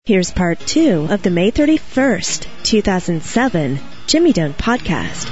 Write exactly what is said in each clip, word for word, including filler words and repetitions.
Here's part two of the May thirty-first, two thousand seven Jimmy Done podcast.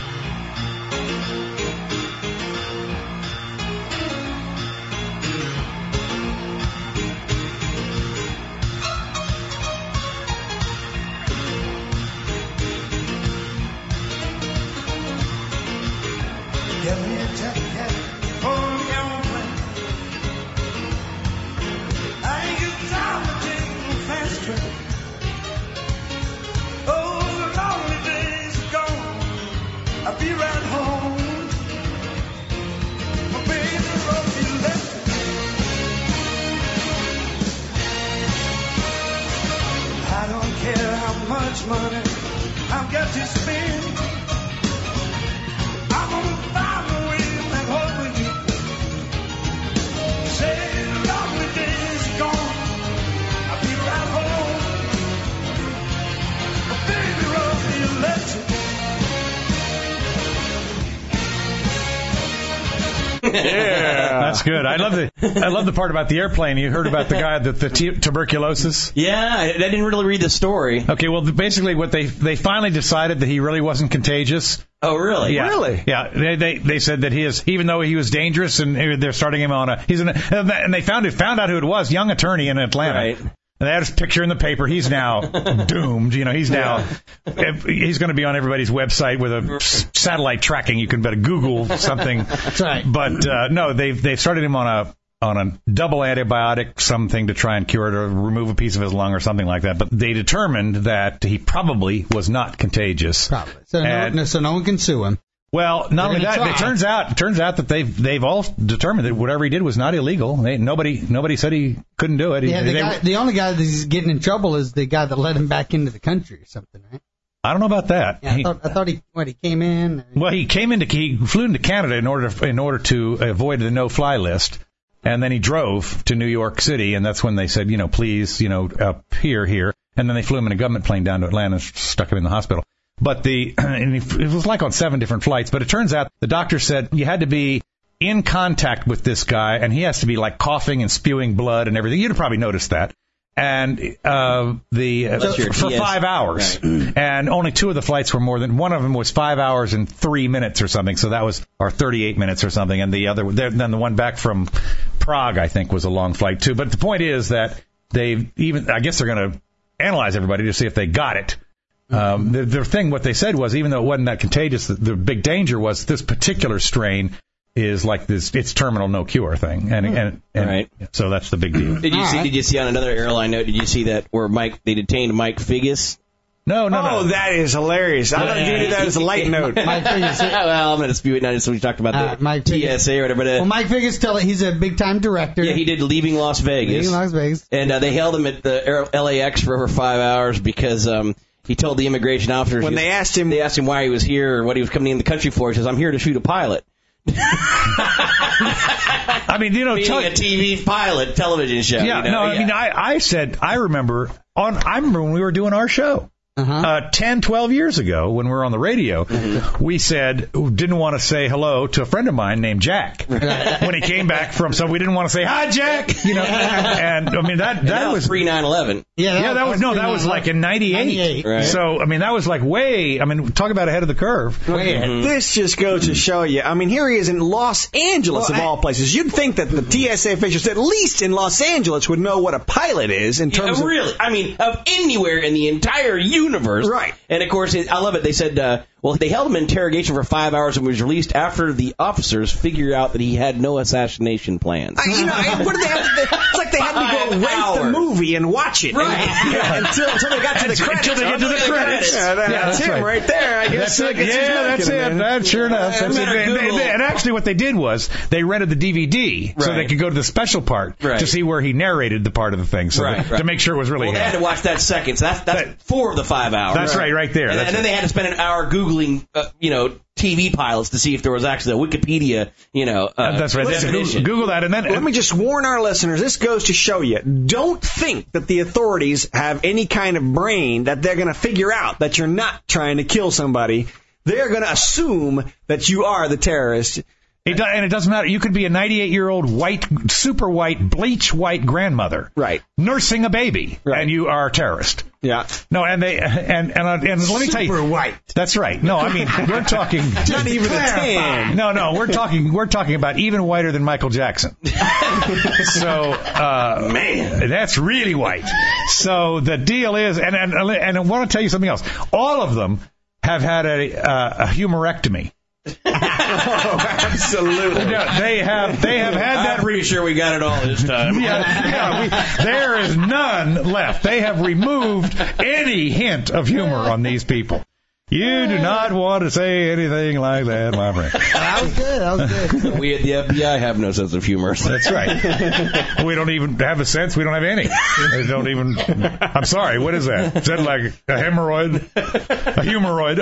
Yeah, that's good. I love the I love the part about the airplane. You heard about the guy that the t- tuberculosis. Yeah, I, I didn't really read the story. Okay, well, basically, what they they finally decided that he really wasn't contagious. Oh, really? Yeah. Really? Yeah. They, they they said that he is, even though he was dangerous, and they're starting him on a he's an, and they found it found out who it was, young attorney in Atlanta. Right. And they had his picture in the paper. He's now doomed. You know, he's now he's going to be on everybody's website with a satellite tracking. You can better Google something. That's right. But uh, no, they've they've started him on a on a double antibiotic something to try and cure it or remove a piece of his lung or something like that. But they determined that he probably was not contagious. Probably. So, and, no, so no one can sue him. Well, not only that, try. it turns out it turns out that they've they've all determined that whatever he did was not illegal. They, nobody nobody said he couldn't do it. Yeah, the, they, guy, the only guy that's getting in trouble is the guy that let him back into the country or something, right? I don't know about that. Yeah, I, he, thought, I thought he what he came in. Well, he came into he flew into Canada in order to, in order to avoid the no-fly list, and then he drove to New York City, and that's when they said, you know, please, you know, up here, here, and then they flew him in a government plane down to Atlanta and stuck him in the hospital. But the and it was like on seven different flights. But it turns out the doctor said you had to be in contact with this guy, and he has to be like coughing and spewing blood and everything. You'd have probably noticed that. And uh, the uh, for, for five hours, right. And only two of the flights were more than one of them was five hours and three minutes or something. So that was or thirty-eight minutes or something. And the other then the one back from Prague, I think, was a long flight too. But the point is that they even I guess they're going to analyze everybody to see if they got it. Um, the, the thing, what they said was, even though it wasn't that contagious, the, the big danger was this particular strain is like this, it's terminal, no cure thing. And, and, and right. So that's the big deal. Did you see, did you see on another airline note, did you see that where Mike, they detained Mike Figgis? No, no, oh, no. Oh, that is hilarious. I thought you did that as a light note. Mike Figgis. Well, I'm going to dispute it now just when we talked about the uh, Mike T S A or whatever. But, uh, well, Mike Figgis, tell it he's a big-time director. Yeah, he did Leaving Las Vegas. Leaving Las Vegas. And uh, they held him at the L A X for over five hours because um, he told the immigration officers when was, they asked him, they asked him why he was here or what he was coming in the country for. He says, "I'm here to shoot a pilot." I mean, you know, being tell, a T V pilot, television show. Yeah, you know? no, I yeah. mean, I, I said, I remember on, I remember when we were doing our show. Uh-huh. Uh, ten, twelve years ago, when we were on the radio, mm-hmm. we said, didn't want to say hello to a friend of mine named Jack. When he came back from, so we didn't want to say, hi, Jack, you know, and I mean, that, that, that was pre nine eleven. Yeah, that, yeah, that was, no, that was like in ninety-eight. ninety-eight. Right. So, I mean, that was like way, I mean, talk about ahead of the curve. Way ahead. Mm-hmm. this just goes to show you. I mean, here he is in Los Angeles, well, of I, all places. You'd think that the T S A officials, at least in Los Angeles, would know what a pilot is in terms yeah, of... Really? I mean, of anywhere in the entire universe. Right. And, of course, I love it. They said, uh, well, they held him in interrogation for five hours and was released after the officers figured out that he had no assassination plans. I, you know, I, what did they have to do? It's like they had to go Five rent hours. the movie and watch it. Right. And, yeah, until, until they got to the credits. Until they get to the credits. Yeah, that, Yeah, that's, that's him right. right there. I guess. That's it. I guess he's Yeah, that's making it. man. That's sure enough. Yeah, That's it. better And, they- Google. they- and actually, what they did was they rented the D V D so Right. they could go to the special part Right. to see where he narrated the part of the thing, so Right, that, right. to make sure it was really Well, they him. had to watch that second. So that's, that's That- four of the five hours. That's right, right there. And, That's and then it. they had to spend an hour Googling, uh, you know, T V pilots to see if there was actually a Wikipedia, you know, uh, That's right. definition. Google, Google that, and then Let me just warn our listeners, this goes to show you, don't think that the authorities have any kind of brain that they're going to figure out that you're not trying to kill somebody. They're going to assume that you are the terrorist. It do, and it doesn't matter. You could be a ninety-eight-year-old white, super white, bleach white grandmother, right, nursing a baby, right, and you are a terrorist. Yeah. No, and they and and, and, and let me tell you, super white. That's right. No, I mean we're talking not even a tan. No, no, we're talking we're talking about even whiter than Michael Jackson. So, uh, man, that's really white. So the deal is, and and and I want to tell you something else. All of them have had a uh, a humorectomy. Oh, absolutely. Yeah, they have they have had that. I'm pretty sure we got it all this time. Yeah, yeah we, there is none left. They have removed any hint of humor on these people. You do not want to say anything like that, my friend. That was good. That was good. We at the F B I have no sense of humor. That's right. We don't even have a sense. We don't have any. They don't even. I'm sorry. What is that? Is that like a hemorrhoid? A humeroid?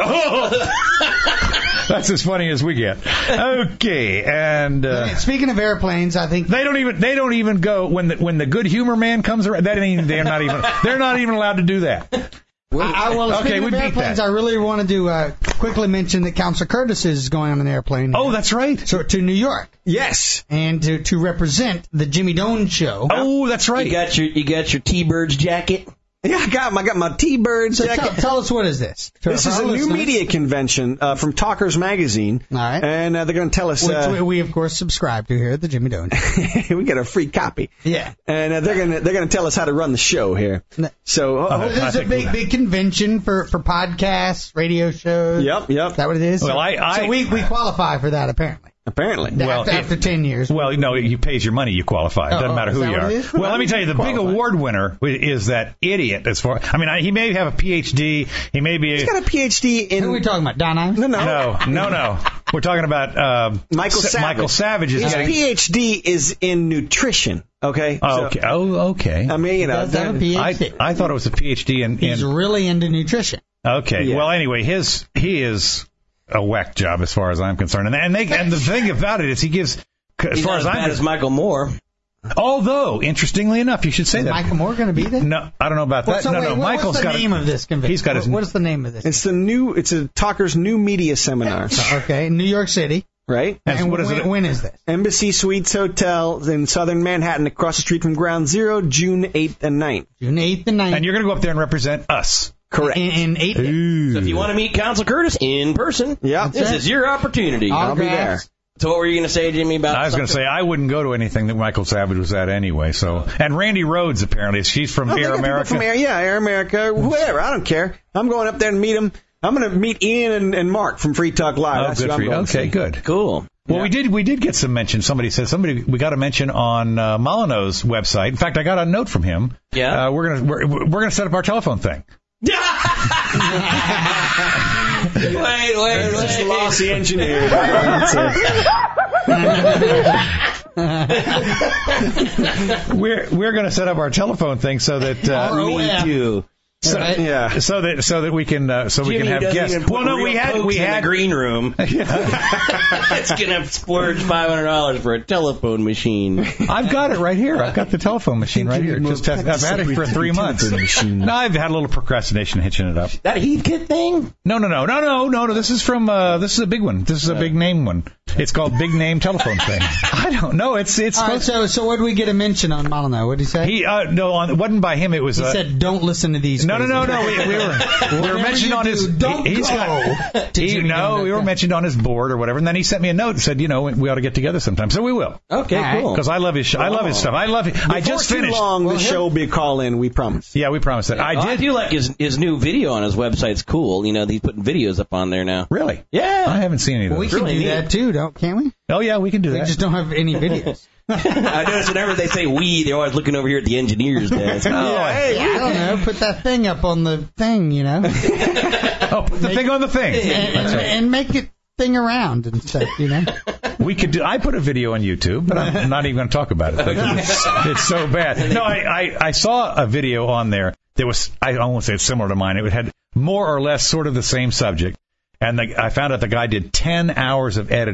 Oh! That's as funny as we get. Okay, and uh, speaking of airplanes, I think they don't even they don't even go when the when the good humor man comes around. That ain't they're not even they're not even allowed to do that. I, I, well, okay, speaking we of beat airplanes, that. I really wanted to uh, quickly mention that Councilor Curtis is going on an airplane. Oh, that's right. So to New York. Yes. And to to represent the Jimmy Doan show. Oh, that's right. You got your you got your T-Birds jacket. Yeah, I got my, I got my T-Birds so jacket. Tell, tell us, what is this? This is a new media convention uh, from Talkers Magazine. All right. And uh, they're going to tell us... Uh, Which we, of course, subscribe to here at the Jimmy Doan Show. We get a free copy. Yeah. And uh, they're going to they're going to tell us how to run the show here. So uh, oh, this is a big, big convention for, for podcasts, radio shows. Yep, yep. Is that what it is? Well, so, I, I... So we, we qualify for that, apparently. Apparently. Well, after, after ten years. Well, no, you pays your money, you qualify. It doesn't oh, matter who you are. Well, let me tell you, the big award winner is that idiot. As far, I mean, he may have a P H D. He may be. A, He's got a P H D in. Who are we talking about? Don Ives? No, no, no, no, no. We're talking about uh, Michael Sa- Savage. Michael Savage is His getting. P H D is in nutrition. Okay. Oh, okay. So, Oh, okay. I mean, you know, Does have a P H D. I, I thought it was a P H D in. He's in really into nutrition. okay. Yeah. Well, anyway, his he is a whack job as far as I'm concerned, and and, they, and the thing about it is he gives. As He's far not as as I'm bad as Michael Moore. Although, interestingly enough, you should say Is that. Michael Moore going to be there? No, I don't know about that. Well, so no, wait, no, what, Michael's what's the got name a, of this convention? He's got his. What is the name of this? It's the new. It's a Talkers new media seminar. Okay, New York City. Right. And And what is when, it? when is this? Embassy Suites Hotel in southern Manhattan, across the street from Ground Zero, June eighth and ninth. June eighth and ninth. And you're going to go up there and represent us. Correct. In, in eight So if you want to meet Council Curtis in person, Yeah. this it. is your opportunity. I'll be there. Autographs. So what were you going to say, Jimmy, about I was going to something? say I wouldn't go to anything that Michael Savage was at anyway. So, and Randy Rhodes apparently, she's from Oh, they Air got people America. From Air, yeah, Air America, whoever. I don't care. I'm going up there and meet them. I'm going to meet Ian and, and Mark from Free Talk Live. Oh, That's good who I'm for you. going to Okay, see. good. Cool. Well, Yeah. we did we did get some mention. Somebody said somebody we got a mention on uh, Molyneux's website. In fact, I got a note from him. Yeah. Uh, we're gonna we're, we're gonna set up our telephone thing. wait, wait, Just wait. lost the engineer. We're we're gonna set up our telephone thing so that uh, Me too. so, Right. Yeah. so that so that we can uh, so we Jimmy can have doesn't guests. even put Well, no, real we had Cokes we in had the green room. It's gonna splurge five hundred dollars for a telephone machine. I've got it right here. I've got the telephone machine right here. Just has, I've had it for three months. No, I've had a little procrastination hitching it up. That Heathkit thing? No, no, no, no, no, no, no. This is from. Uh, this is a big one. This is a big name one. It's called Big Name Telephone Thing. I don't know. It's it's All right, supposed. so so what did we get a mention on Molyneux? What did he say? He uh, no, on, it wasn't by him. It was. He Uh, said, "Don't listen to these." no, no, no, no. We, we were we were Whatever mentioned you on do, his. don't he, he's go got. to He, Jimmy no, Doan we were dot com. mentioned on his board or whatever, and then he sent me a note and said, you know, we ought to get together sometime. So we will. Okay, All right. cool. Because I love his. I love his stuff. I love it. I just Before finished. too long, Well, the him- show will be a call-in, we promise. Yeah, we promised that. I Oh, I did. do like his his new video on his website's cool. You know, he's putting videos up on there now. Really? Yeah. I haven't seen any of Well, we those. can really do neat. that too, don't can't we? Oh yeah, we can do We that. just don't have any videos. I notice whenever they say we, they're always looking over here at the engineer's desk. Oh, hey, I don't know. Put that thing up on the thing, you know, and, oh, put the thing on the thing. and, That's right. and make it thing around and stuff, you know. We could do. I put a video on YouTube, but I'm not even going to talk about it because it's, it's so bad. No, I, I, I saw a video on there that was, I won't say it's similar to mine. It had more or less sort of the same subject, and the, I found out the guy did ten hours of editing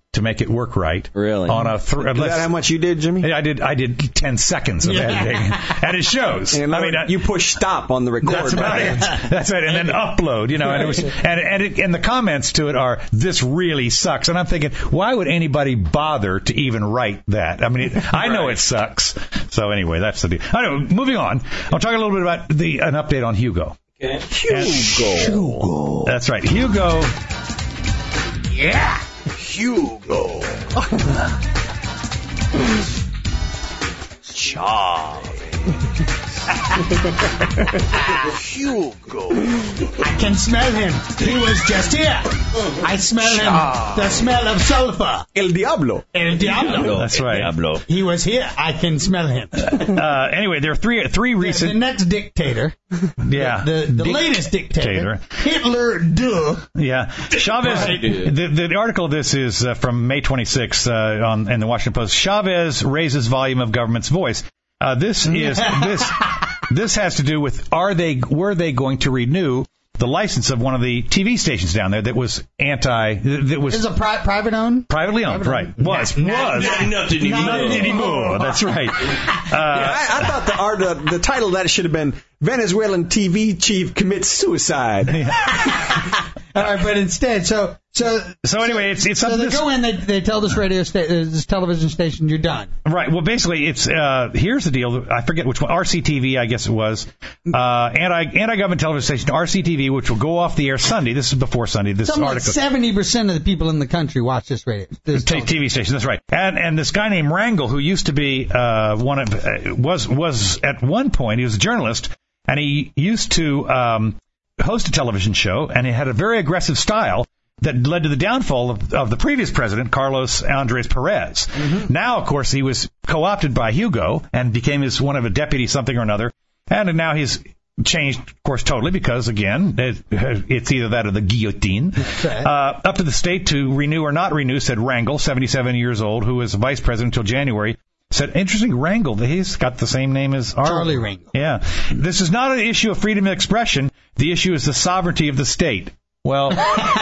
to make it work right. Really? On a th- Is that how much you did, Jimmy? I did. I did ten seconds of editing, and it shows. And I mean, uh, you push stop on the record. That's about it. That's right. And then upload. You know, and it was, and and, it, and the comments to it are, "This really sucks." And I'm thinking, why would anybody bother to even write that? I mean, it, I know it sucks. So anyway, that's the deal. Anyway, moving on. I'll talk a little bit about the an update on Hugo. Okay. Hugo. Hugo. That's right. Hugo. Yeah. Hugo. Charlie. Hugo. I can smell him. He was just here. I smell him. The smell of sulfur. El Diablo. El Diablo. That's right. Diablo. He was here. I can smell him. Uh, anyway, there are three three The recent. next dictator. Yeah. The, the Dic- latest dictator. dictator. Hitler, duh. Yeah, Chavez. The, the, the article of this is uh, from May twenty-sixth uh, on in the Washington Post. Chavez raises volume of government's voice. Uh, this is this this has to do with are they were they going to renew the license of one of the T V stations down there that was anti that was This is a pri- private owned? privately owned, right? Was was Not enough to not anymore. That's right. Uh, I, I thought the, art, the the title of that should have been Venezuelan T V chief commits suicide. All right, but instead, so so So anyway, it's it's so up to they this. go in, they they tell this radio sta- uh, this television station, you're done. Right. Well, basically, it's uh, here's the deal. I forget which one. R C T V, I guess it was. Uh, anti anti government television station R C T V, which will go off the air Sunday. This is before Sunday. This Something like article. seventy percent of the people in the country watch this radio. This T- T V station. That's right. And and this guy named Rangel, who used to be uh, one of uh, was was at one point he was a journalist, and he used to um, host a television show, and he had a very aggressive style that led to the downfall of, of the previous president, Carlos Andres Perez. Mm-hmm. Now, of course, he was co-opted by Hugo and became his one of a deputy something or another, and now he's changed, of course, totally because, again, it, it's either that or the guillotine. Okay. Uh, up to the state to renew or not renew, said Rangel, seventy-seven years old, who was vice president until January. Said, interesting, Rangel, he's got the same name as our... Charlie Rangel. Yeah. This is not an issue of freedom of expression. The issue is the sovereignty of the state. Well,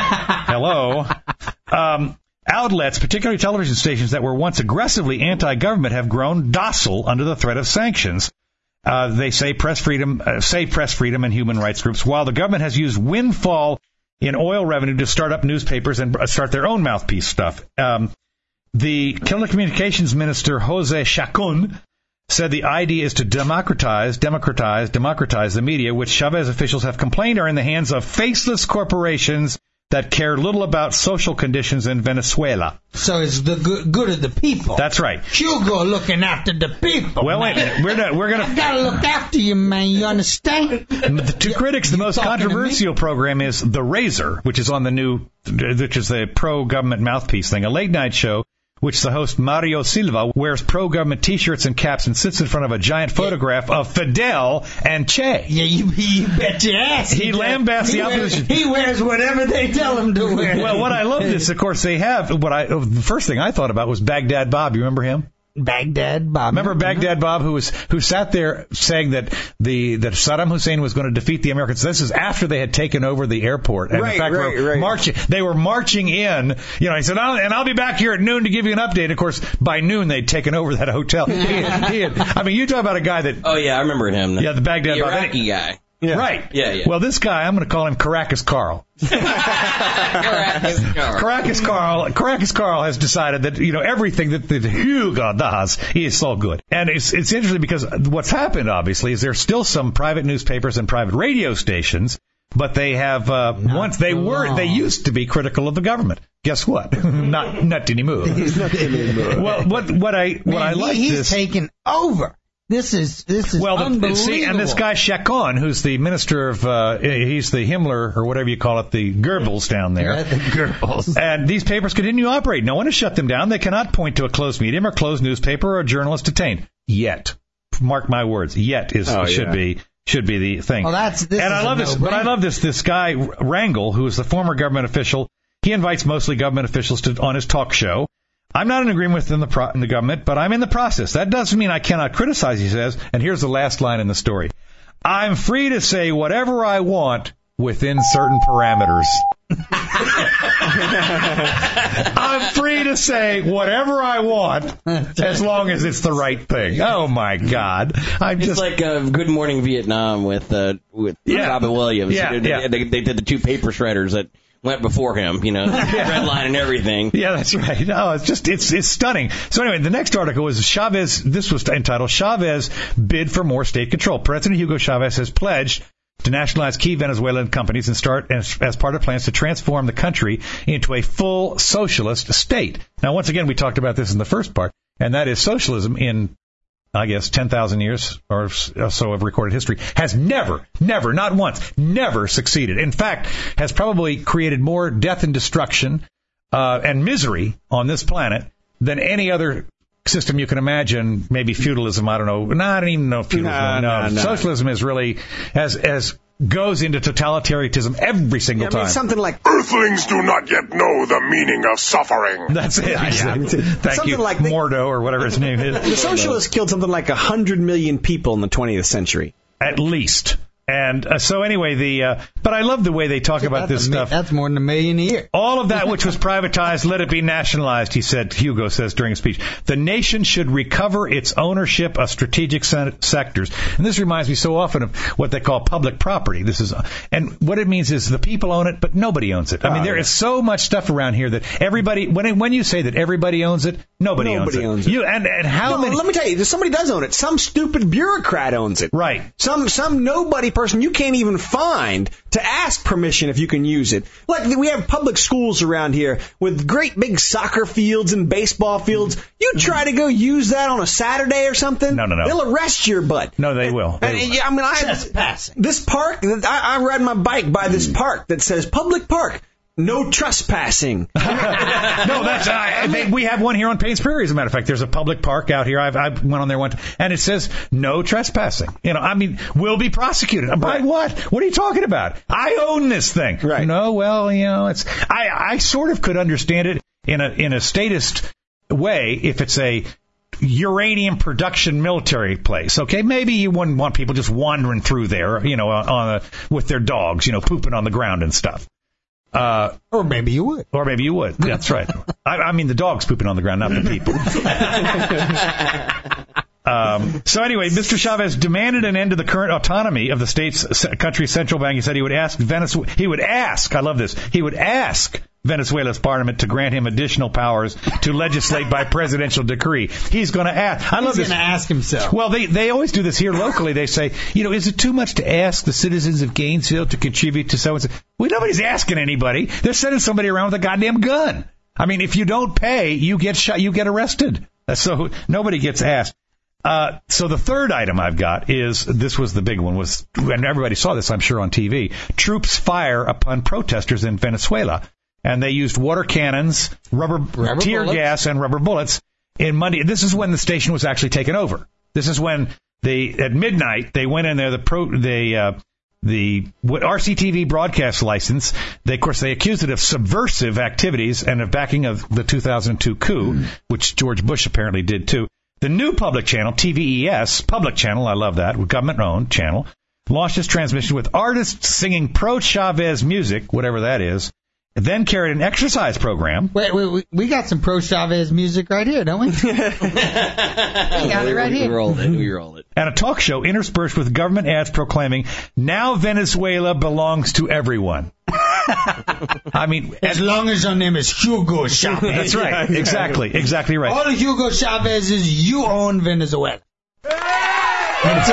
hello. Um, outlets, particularly television stations that were once aggressively anti-government, have grown docile under the threat of sanctions. Uh, they say press freedom, uh, say press freedom and human rights groups, while the government has used windfall in oil revenue to start up newspapers and start their own mouthpiece stuff. Um, the telecommunications minister, Jose Chacon, said the idea is to democratize, democratize, democratize the media, which Chavez officials have complained are in the hands of faceless corporations that care little about social conditions in Venezuela. So it's the good, good of the people. That's right. Hugo looking after the people. Well, wait a minute. We're not, we're I going gotta look after you, man. You understand? to. To critics, the You most talking to me? controversial program is The Razor, which is on the new, which is the pro-government mouthpiece thing, a late-night show which the host Mario Silva wears pro-government T-shirts and caps and sits in front of a giant photograph of Fidel and Che. Yeah, you, you bet your ass. He does. lambasts He the wears- opposition. He wears whatever they tell him to wear. Well, what I love is, of course, they have, what I, the first thing I thought about was Baghdad Bob. You remember him? Baghdad Bob. Remember Baghdad Bob, who was who sat there saying that the that Saddam Hussein was going to defeat the Americans. This is after they had taken over the airport, and Right, in fact, right, were right. marching. They were marching in. You know, he said, I'll, "And I'll be back here at noon to give you an update." Of course, by noon they'd taken over that hotel. He had, he had, I mean, you talk about a guy that. Oh, yeah, I remember him. Yeah, the Baghdad the Bob. Iraqi guy. Yeah. Right. Yeah, yeah. Well, this guy, I'm going to call him Caracas Carl. Caracas Carl. Caracas Carl, Caracas Carl has decided that, you know, everything that, that Hugo does, he is so good. And it's, it's interesting because what's happened, obviously, is there's still some private newspapers and private radio stations, but they have, uh, once they were, they used to be critical of the government. Guess what? not, not anymore. Not anymore. Well, what, what I, what Man, I he- like he's this. taken over. This is this is Well, the, unbelievable. see, and this guy Chacon, who's the minister of, uh, he's the Himmler, or whatever you call it, the Goebbels down there. Yeah, the girls. And these papers continue to operate. No one has shut them down. They cannot point to a closed medium or closed newspaper or a journalist detained. Yet. Mark my words. Yet is Oh, should yeah. be should be the thing. Oh, that's this and is I love a this, but I no-brainer. love this. This guy Rangel, who is the former government official, he invites mostly government officials to on his talk show. I'm not in agreement with in the, pro- in the government, but I'm in the process. That doesn't mean I cannot criticize, he says. And here's the last line in the story. I'm free to say whatever I want within certain parameters. I'm free to say whatever I want as long as it's the right thing. Oh, my God. I'm It's just like uh, Good Morning Vietnam with uh, with Yeah. Robin Williams. Yeah, they, yeah. They, they did the two paper shredders that went before him, you know, red line and everything. Yeah, that's right. No, it's just, it's it's stunning. So anyway, the next article was Chavez, this was entitled, Chavez Bid for More State Control. President Hugo Chavez has pledged to nationalize key Venezuelan companies and start as, as part of plans to transform the country into a full socialist state. Now, once again, we talked about this in the first part, and that is socialism in, I guess, ten thousand years or so of recorded history has never, never, not once, never succeeded. In fact, has probably created more death and destruction uh, and misery on this planet than any other system you can imagine. Maybe feudalism, I don't know. No, I don't even know feudalism. No, No, no, no. Socialism is really, has, has goes into totalitarianism every single I mean, time. something like Earthlings do not yet know the meaning of suffering. That's it. Exactly. Thank Something you, like the- Mordo, or whatever his name the is. socialists killed something like a hundred million people in the twentieth century. At least. And uh, so anyway, the uh, but I love the way they talk about that's this a mi- stuff. That's more than a million a year. All of that which was privatized, let it be nationalized, he said, Hugo says during his speech. The nation should recover its ownership of strategic se- sectors. And this reminds me so often of what they call public property. This is, and what it means is the people own it, but nobody owns it. I mean, Oh, there yeah. is so much stuff around here that everybody, when it, when you say that everybody owns it, nobody, Nobody owns owns it. it. You, and, and how No, many... let me tell you, somebody does own it. Some stupid bureaucrat owns it. Right. Some some nobody person you can't even find to ask permission if you can use it. Like we have public schools around here with great big soccer fields and baseball fields. You try to go use that on a Saturday or something? No, no, no. They'll arrest your butt. No, they will. They And, will. yeah, I mean, I Trespassing. This park, I, I ride my bike by this park that says public park. No trespassing. No, that's I, they, we have one here on Pains Prairie. As a matter of fact, there's a public park out here. I've, I went on there one time, and it says no trespassing. You know, I mean, will be prosecuted by Right. what? What are you talking about? I own this thing. Right. No, well, you know, it's I, I sort of could understand it in a in a statist way if it's a uranium production military place. Okay, maybe you wouldn't want people just wandering through there, you know, on, on a, with their dogs, you know, pooping on the ground and stuff. Uh, Or maybe you would. or maybe you would. That's right. I, I mean, the dog's pooping on the ground, not the people. um, so anyway, Mister Chavez demanded an end to the current autonomy of the state's country's central bank. He said he would ask Venezuela. He would ask. I love this. He would ask Venezuela's parliament to grant him additional powers to legislate by presidential decree. He's going to ask. I love He's this. going to ask himself. Well, they, they always do this here locally. They say, you know, is it too much to ask the citizens of Gainesville to contribute to so-and-so? Well, nobody's asking anybody. They're sending somebody around with a goddamn gun. I mean, if you don't pay, you get shot, you get arrested. So nobody gets asked. Uh, so the third item I've got is, this was the big one, was, and everybody saw this, I'm sure, on T V. Troops fire upon protesters in Venezuela. And they used water cannons, rubber, Rubber tear bullets. gas, and rubber bullets in Monday. This is when the station was actually taken over. This is when they, at midnight, they went in there, the pro, they, uh, the what R C T V broadcast license. They, of course, they accused it of subversive activities and of backing of the two thousand two coup, mm. which George Bush apparently did too. The new public channel, T V E S, public channel, I love that, government-owned channel, launched its transmission with artists singing pro-Chavez music, whatever that is, and then carried an exercise program. Wait, wait, we, we got some pro-Chavez music right here, don't we? we got it right we, here. we rolled it. We rolled it. And a talk show interspersed with government ads proclaiming, now Venezuela belongs to everyone. I mean, As long as your name is Hugo Chavez. that's right. Exactly. Exactly right. All of Hugo Chavez is you own Venezuela. But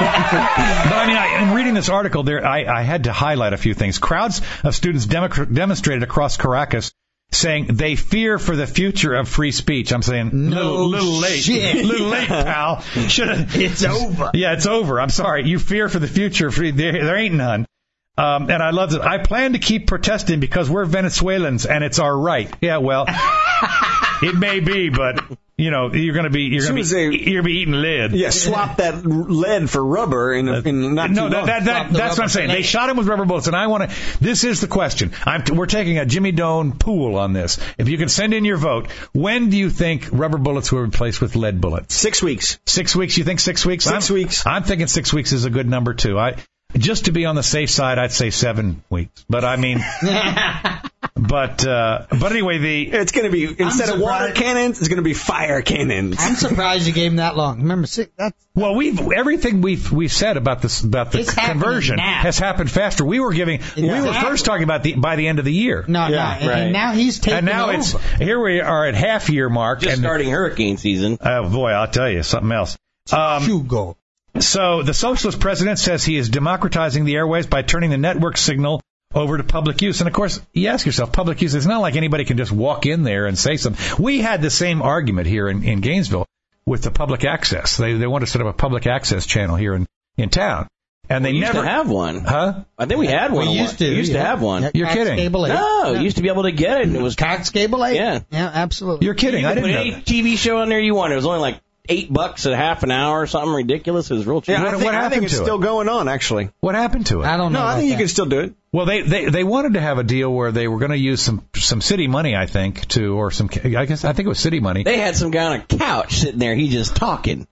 I mean, I, in reading this article, there, I, I had to highlight a few things. Crowds of students demo- demonstrated across Caracas, saying they fear for the future of free speech. I'm saying, No little, little late, shit. little late, pal. Should It's over. Yeah, it's over. I'm sorry. You fear for the future of free. There, there ain't none. Um, and I love this. I plan to keep protesting because we're Venezuelans and it's our right. Yeah, well, it may be, but you know, you're going to be, you're going to be, Soon as they- you're gonna be eating lead. Yeah, swap that lead for rubber in, a, in not No, too that, long. that, that, Swap the that's what I'm rubber saying. for They lead. shot him with rubber bullets, and I want to. This is the question. I'm t- we're taking a Jimmy Doan pool on this. If you can send in your vote, when do you think rubber bullets were replaced with lead bullets? Six weeks. Six weeks? You think six weeks? Six I'm, weeks. I'm thinking six weeks is a good number too. I just to be on the safe side, I'd say seven weeks. But I mean, But uh, but anyway, the it's going to be instead of water cannons, it's going to be fire cannons. I'm surprised you gave him that long. Remember, that's well, we've everything we've we've said about this about the It's conversion happening now. has happened faster. We were giving we were Exactly. first talking about the by the end of the year. no, no. And, right. and now he's taking And now over. it's here we are at half year mark. Just and, starting hurricane season. Oh boy, I'll tell you something else. Um, Hugo. so the socialist president says he is democratizing the airwaves by turning the network signal over to public use. And of course, you ask yourself, public use, it's not like anybody can just walk in there and say something. We had the same argument here in, in Gainesville with the public access. They they want to set up a public access channel here in, in town. And they we used never to have one. Huh? I think we had one. We used to. We used yeah. to have one. Yeah, You're Cox kidding. Cable eight. No, Yeah. you used to be able to get it, and it was Cox Cable eight? Yeah. Yeah, absolutely. You're kidding. You I could didn't put know any that. T V show on there you wanted. It was only like eight bucks a half an hour or something ridiculous. It was real cheap. Yeah, I What- think, what I think happened it's to it? still going on, actually. What happened to it? I don't know. No, I about think you that. can still do it. Well, they, they, they wanted to have a deal where they were going to use some some city money, I think, to or some I guess I think it was city money. They had some guy on a couch sitting there. He just talking.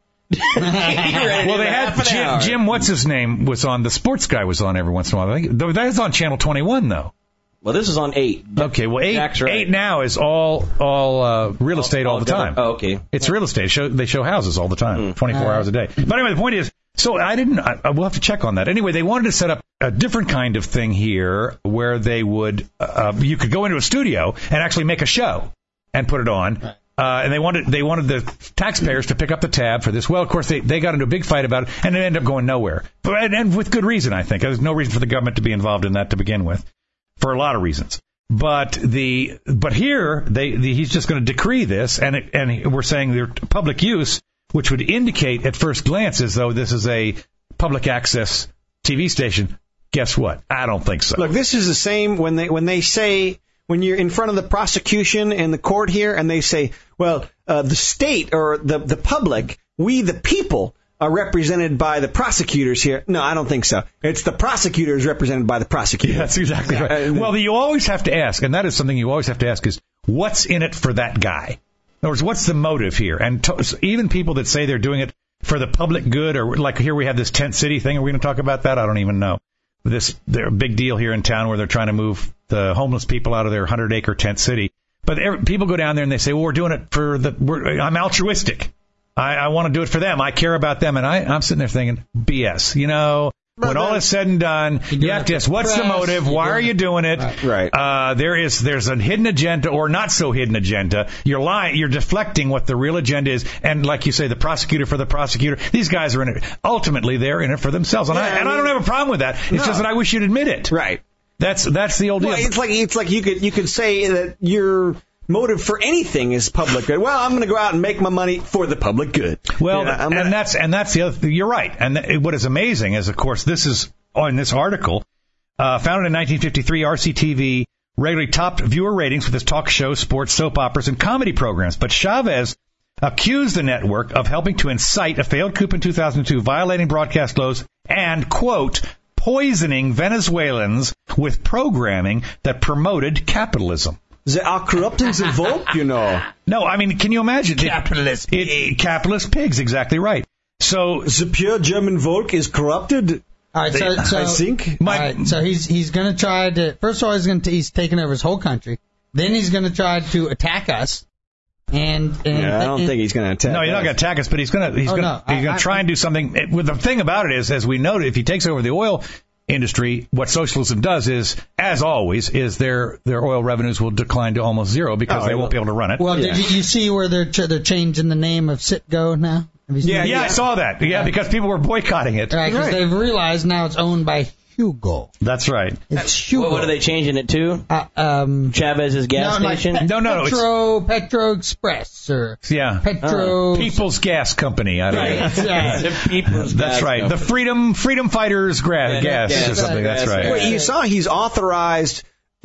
Well, they had Jim, Jim. What's his name was on. The sports guy was on every once in a while. I think that was on Channel twenty-one though. Well, this is on eight. Okay, well eight Jack's right. eight now is all all uh, real estate all, all the time. different- oh, okay. It's real estate. Show, they show houses all the time, twenty-four hours a day. But anyway, the point is, so I didn't. I, I will have to check on that. Anyway, they wanted to set up a different kind of thing here, where they would uh, you could go into a studio and actually make a show and put it on. Uh, and they wanted they wanted the taxpayers to pick up the tab for this. Well, of course, they, they got into a big fight about it, and it ended up going nowhere. But, and, and with good reason, I think. There's no reason for the government to be involved in that to begin with, for a lot of reasons. But the but here they the, he's just going to decree this, and it, and we're saying they're public use, which would indicate at first glance as though this is a public access T V station. Guess what? I don't think so. Look, this is the same when they when they say. When you're in front of the prosecution in the court here and they say, well, uh, the state or the, the public, we the people are represented by the prosecutors here. No, I don't think so. It's the prosecutors represented by the prosecutors. That's exactly right. Well, you always have to ask, and that is something you always have to ask, is what's in it for that guy? In other words, what's the motive here? And to, even people that say they're doing it for the public good, or like here we have this tent city thing. Are we going to talk about that? I don't even know. This they're a big deal here in town where they're trying to move the homeless people out of their hundred acre tent city. But every, people go down there and they say, well, we're doing it for the, we're, I'm altruistic. I, I want to do it for them. I care about them. And I, I'm sitting there thinking, B S. You know, when all is said and done, you have to ask, what's the motive? Why are you doing it? Right. Uh, there is, there's a hidden agenda or not so hidden agenda. You're lying. You're deflecting what the real agenda is. And like you say, the prosecutor for the prosecutor, these guys are in it. Ultimately, they're in it for themselves. And, Yeah, I, I and I mean- don't have a problem with that. It's No. just that I wish you'd admit it. Right. That's, that's the old deal. Well, it's like it's like you could you could say that your motive for anything is public good. Well, I'm going to go out and make my money for the public good. Well, You know, I'm and gonna- that's and that's the other thing. You're right. And th- what is amazing is, of course, this is on this article, uh, founded in nineteen fifty-three, R C T V regularly topped viewer ratings with its talk shows, sports, soap operas, and comedy programs. But Chavez accused the network of helping to incite a failed coup in two thousand two, violating broadcast laws, and, quote, poisoning Venezuelans with programming that promoted capitalism. They are corrupting the vote, you know. No, I mean, can you imagine? Capitalist It, it, capitalist pigs, exactly right. So, The pure German Volk is corrupted. All right, so, so I think. all My- right, so he's he's going to try to. First of all, he's going to he's taking over his whole country. Then he's going to try to attack us. And, and Yeah, I don't and- think he's going to attack. no, he's not us. going to attack us, but he's going to he's Oh, going no, to he's I- going I- to try and do something. It- Well, the thing about it is, as we noted, if he takes over the oil industry, what socialism does is, as always, is their their oil revenues will decline to almost zero because Oh, they well- won't be able to run it. Well, Yeah. did you, you see where they're ch- they're changing the name of Citgo now? Have you seen Yeah, that? yeah, I saw that. Yeah, because people were boycotting it. Right, because Right. they've realized now it's owned by Hugo. That's right. It's Hugo. What, what are they changing it to? Uh, um, Chavez's gas no, like station? Pe- No, no, no, it's- Petro, Petro Express or Yeah. Petro. People's Gas Company. I don't know. Right, yeah. The People's That's Gas right. The Company. Freedom Freedom Fighters gra- Yeah, Gas gas, or something. That's gas, right. gas. Well, you saw he's authorized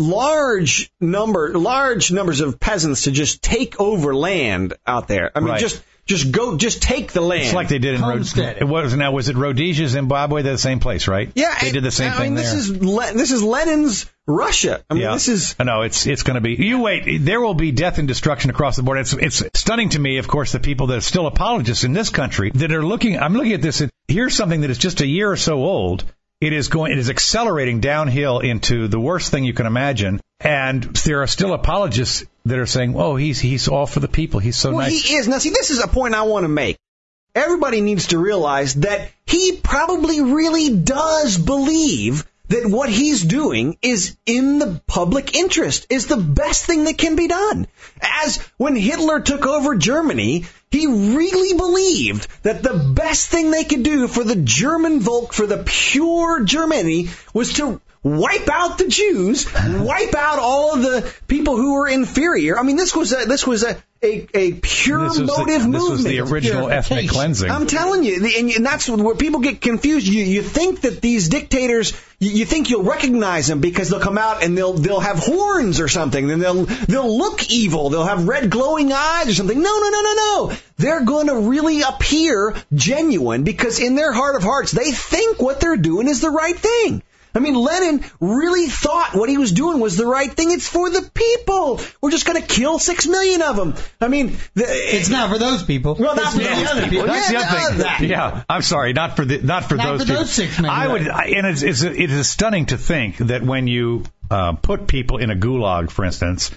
large number, large numbers of peasants to just take over land out there. I mean, Right. just just go, just take the land. It's like they did in Homestead. Rhodesia. It was now was it Rhodesia, Zimbabwe? They're the same place, right? Yeah, they I- did the same I thing mean, there. this is Le- this is Lenin's Russia. I mean, yeah. this is. I know it's it's going to be. You wait. There will be death and destruction across the board. It's it's stunning to me, of course, the people that are still apologists in this country that are looking. I'm looking at this. And here's something that is just a year or so old. It is going. It is accelerating downhill into the worst thing you can imagine. And there are still apologists that are saying, oh, he's he's all for the people. He's so well, nice. He is. Now, see, this is a point I want to make. Everybody needs to realize that he probably really does believe that what he's doing is in the public interest, is the best thing that can be done. As when Hitler took over Germany, he really believed that the best thing they could do for the German Volk, for the pure Germany, was to wipe out the Jews, wipe out all of the people who were inferior. I mean, this was a, this was a, a, a pure this motive the, movement. This was the original ethnic cleansing. I'm telling you, and, and that's where people get confused. You, you think that these dictators, you, you think you'll recognize them because they'll come out and they'll they'll have horns or something, and they'll they'll look evil, they'll have red glowing eyes or something. No, no, no, no, no. They're going to really appear genuine because in their heart of hearts, they think what they're doing is the right thing. I mean, Lenin really thought what he was doing was the right thing. It's for the people. We're just going to kill six million of them. I mean, the, it's not for those people. Well, not it's for the those other people. people. That's Yeah, the other thing. that. Yeah, I'm sorry, not for the not for Not those for people. those six million. I would, I, and it's, it's it is stunning to think that when you uh, put people in a gulag, for instance,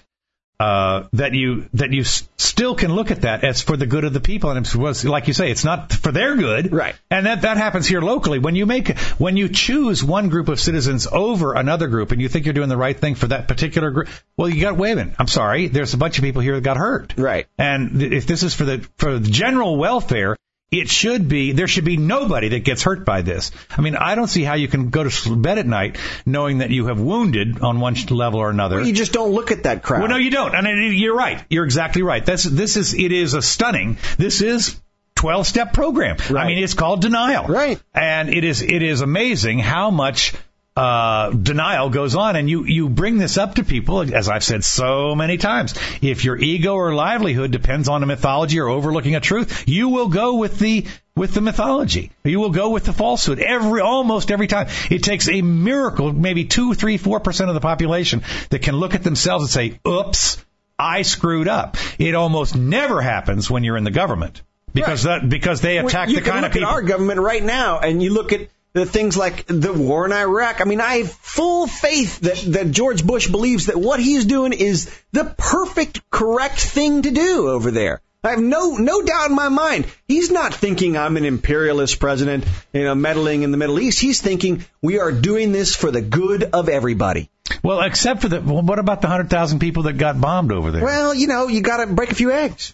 uh, that you that you s- still can look at that as for the good of the people, and it was like you say, it's not for their good, right? And that that happens here locally when you make when you choose one group of citizens over another group, and you think you're doing the right thing for that particular group. Well, you got wait a minute. I'm sorry, there's a bunch of people here that got hurt, right? And if this is for the for the general welfare, it should be, there should be nobody that gets hurt by this. I mean, I don't see how you can go to bed at night knowing that you have wounded on one level or another. Well, you just don't look at that crowd. Well, no, you don't. And you're right. You're exactly right. That's, this is, it is a stunning, this is twelve-step program. Right. I mean, it's called denial. Right. And it is, it is amazing how much Uh, denial goes on, and you, you bring this up to people, as I've said so many times. If your ego or livelihood depends on a mythology or overlooking a truth, you will go with the with the mythology. You will go with the falsehood every almost every time. It takes a miracle, maybe two, three, four percent of the population that can look at themselves and say, "Oops, I screwed up." It almost never happens when you're in the government because right. that because they attack well, the kind of people. You can look at our government right now, and you look at the things like the war in Iraq. I mean, I have full faith that, that George Bush believes that what he's doing is the perfect, correct thing to do over there. I have no no doubt in my mind. He's not thinking I'm an imperialist president, you know, meddling in the Middle East. He's thinking we are doing this for the good of everybody. Well, except for the, well, what about the one hundred thousand people that got bombed over there? Well, you know, you got to break a few eggs.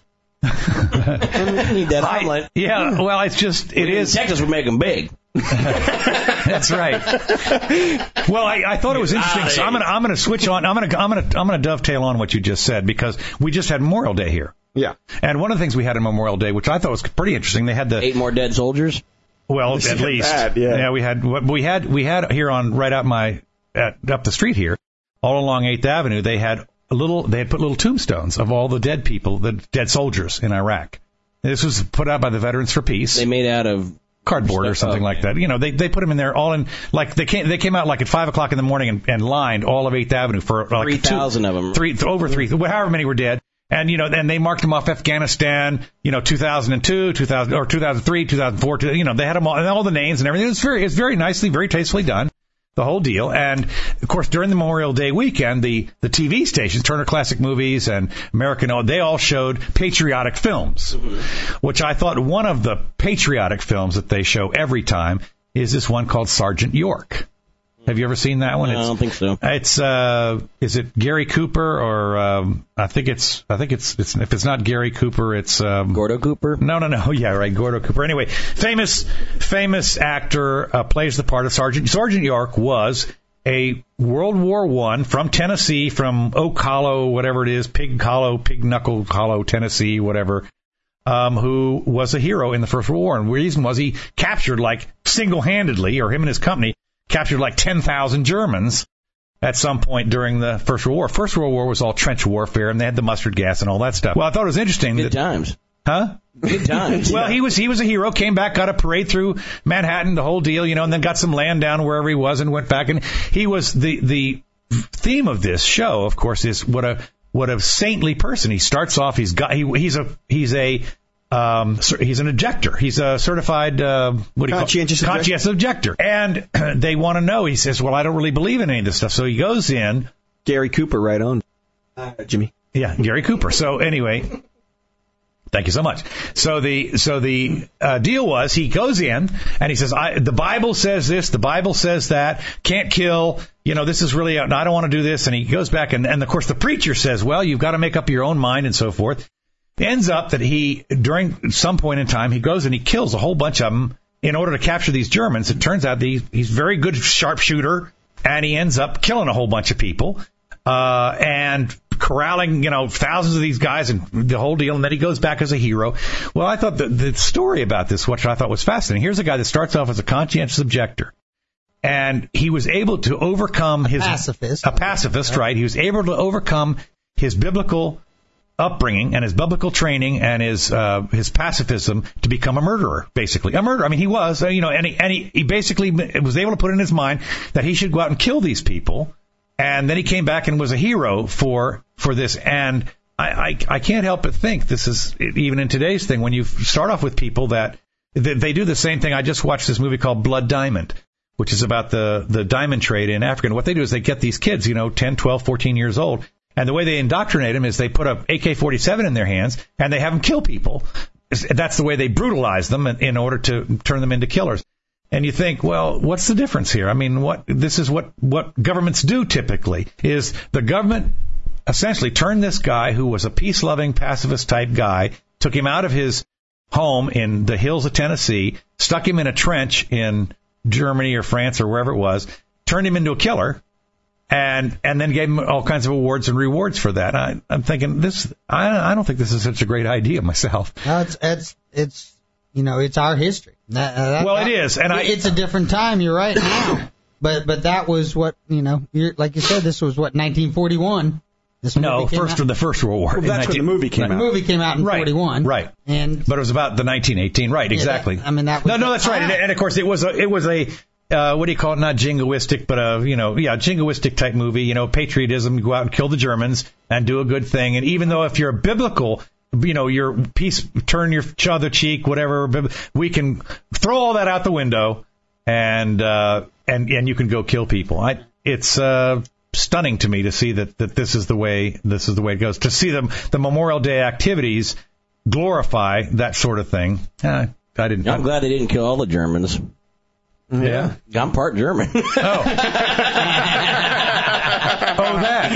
I need that I, omelet. yeah, well, it's just, it in is. Texas, we make them big. That's right. Well, I, I thought it was interesting. So I'm gonna I'm gonna switch on. I'm gonna I'm gonna I'm gonna dovetail on what you just said because we just had Memorial Day here. Yeah. And one of the things we had on Memorial Day, which I thought was pretty interesting, they had the Eight more dead soldiers. well, at least that, yeah. yeah. We had we had we had here on right out my at, up the street here, all along eighth Avenue. They had a little. They had put little tombstones of all the dead people, the dead soldiers in Iraq. This was put out by the Veterans for Peace. They made out of cardboard or something oh, like that. You know, they they put them in there all in, like they came they came out like at five o'clock in the morning and, and lined all of eighth Avenue for like three thousand of them, three over three, however many were dead. And you know, then they marked them off Afghanistan, you know, two thousand two, two thousand or two thousand three, two thousand four. You know, they had them all and all the names and everything. It's very it's very nicely, very tastefully done. The whole deal. And, of course, during the Memorial Day weekend, the, the T V stations, Turner Classic Movies and American, they all showed patriotic films, mm-hmm. which I thought one of the patriotic films that they show every time is this one called Sergeant York. Have you ever seen that one? No, it's, I don't think so. It's, uh, is it Gary Cooper or, um, I think it's, I think it's, it's, if it's not Gary Cooper, it's, um, Gordo Cooper? No, no, no. Yeah, right. Gordo Cooper. Anyway, famous, famous actor, uh, plays the part of Sergeant. Sergeant York was a World War One from Tennessee, from Oak Hollow, whatever it is, Pig Hollow, Pig Knuckle Hollow, Tennessee, whatever. Um, who was a hero in the First World War. And the reason was he captured, like, single-handedly, or him and his company, captured like ten thousand Germans at some point during the First World War. First World War was all trench warfare, and they had the mustard gas and all that stuff. Well, I thought it was interesting. Good that, times. Huh? Good times. Well, he was he was a hero, came back, got a parade through Manhattan, the whole deal, you know, and then got some land down wherever he was and went back. And he was the, the theme of this show, of course, is what a what a saintly person. He starts off, he's got he, he's a he's a Um, he's an objector. He's a certified, uh, what do you conscientious call it? Conscientious objector. And they want to know. He says, well, I don't really believe in any of this stuff. So he goes in Gary Cooper, right on. Uh, Jimmy. Yeah, Gary Cooper. So anyway, thank you so much. So the so the uh, deal was he goes in and he says, I, the Bible says this, the Bible says that, can't kill, you know, this is really, I don't want to do this. And he goes back and, and of course the preacher says, well, you've got to make up your own mind and so forth. It ends up that he, during some point in time, he goes and he kills a whole bunch of them in order to capture these Germans. It turns out that he, he's a very good sharpshooter and he ends up killing a whole bunch of people. Uh, and corralling, you know, thousands of these guys and the whole deal, and then he goes back as a hero. Well, I thought the, the story about this, which I thought was fascinating. Here's a guy that starts off as a conscientious objector, and he was able to overcome his... Pacifist. A pacifist, right. He was able to overcome his biblical upbringing and his biblical training and his uh, his pacifism to become a murderer, basically. A murderer. I mean, he was, you know, and he, and he, he basically was able to put in his mind that he should go out and kill these people. And then he came back and was a hero for for this. And I, I, I can't help but think this is, even in today's thing, when you start off with people that, that they do the same thing. I just watched this movie called Blood Diamond, which is about the, the diamond trade in Africa. And what they do is they get these kids, you know, ten, twelve, fourteen years old. And the way they indoctrinate them is they put a A K forty-seven in their hands and they have them kill people. That's the way they brutalize them in, in order to turn them into killers. And you think, well, what's the difference here? I mean, what this is what, what governments do typically, is the government essentially turned this guy who was a peace-loving, pacifist-type guy, took him out of his home in the hills of Tennessee, stuck him in a trench in Germany or France or wherever it was, turned him into a killer, and and then gave him all kinds of awards and rewards for that. I, I'm thinking, this. I, I don't think this is such a great idea myself. No, it's it's it's you know it's our history. That, uh, that, well, that, it is, and I, it's a different time. You're right now, but but that was what you know. You're, like you said, this was what nineteen forty-one. This no, first of the First World War. Well, that's when the movie came the out. The movie came out in right, forty-one, right? And but it was about the nineteen eighteen, right? Yeah, exactly. That, I mean, that was no, no, that's right. And, and of course, it was a, it was a. Uh, what do you call it? Not jingoistic, but a, you know, yeah, jingoistic type movie, you know, patriotism, go out and kill the Germans and do a good thing. And even though if you're a biblical, you know, your peace, turn your other cheek, whatever, we can throw all that out the window and, uh, and, and you can go kill people. I, it's, uh, stunning to me to see that, that this is the way, this is the way it goes. To see them, the Memorial Day activities glorify that sort of thing. Uh, I didn't. I'm glad they didn't kill all the Germans. Yeah. I'm part German. Oh. Oh, that.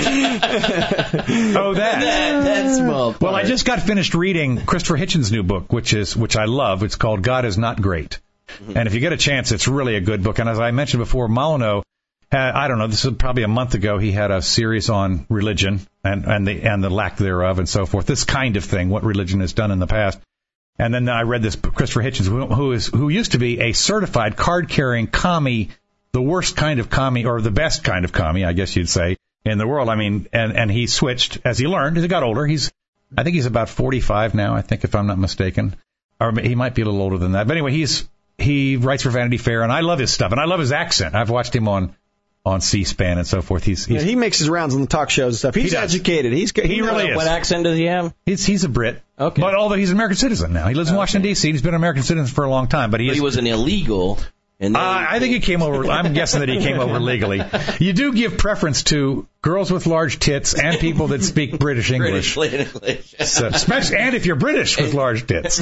Oh, that. that that's small part. Well, I just got finished reading Christopher Hitchens' new book, which is which I love. It's called God Is Not Great. Mm-hmm. And if you get a chance, it's really a good book. And as I mentioned before, Molyneux, had, I don't know, this was probably a month ago, he had a series on religion and, and the and the lack thereof and so forth. This kind of thing, what religion has done in the past. And then I read this Christopher Hitchens, who, who is who used to be a certified card-carrying commie, the worst kind of commie, or the best kind of commie, I guess you'd say, in the world. I mean, and, and he switched as he learned, as he got older. He's, I think he's about forty-five now, I think, if I'm not mistaken. Or he might be a little older than that. But anyway, he's he writes for Vanity Fair, and I love his stuff, and I love his accent. I've watched him on on C-SPAN and so forth. He's, he's yeah, he makes his rounds on the talk shows and stuff. He's he educated. He's he, he really is. What accent does he have? He's he's a Brit. Okay. But although he's an American citizen now, he lives in Okay. Washington D C. He's been an American citizen for a long time. But he But is, he was an illegal. And Uh, I think he came over. I'm guessing that he came over legally. You do give preference to girls with large tits and people that speak British English. British English. So, especially, and if you're British with large tits,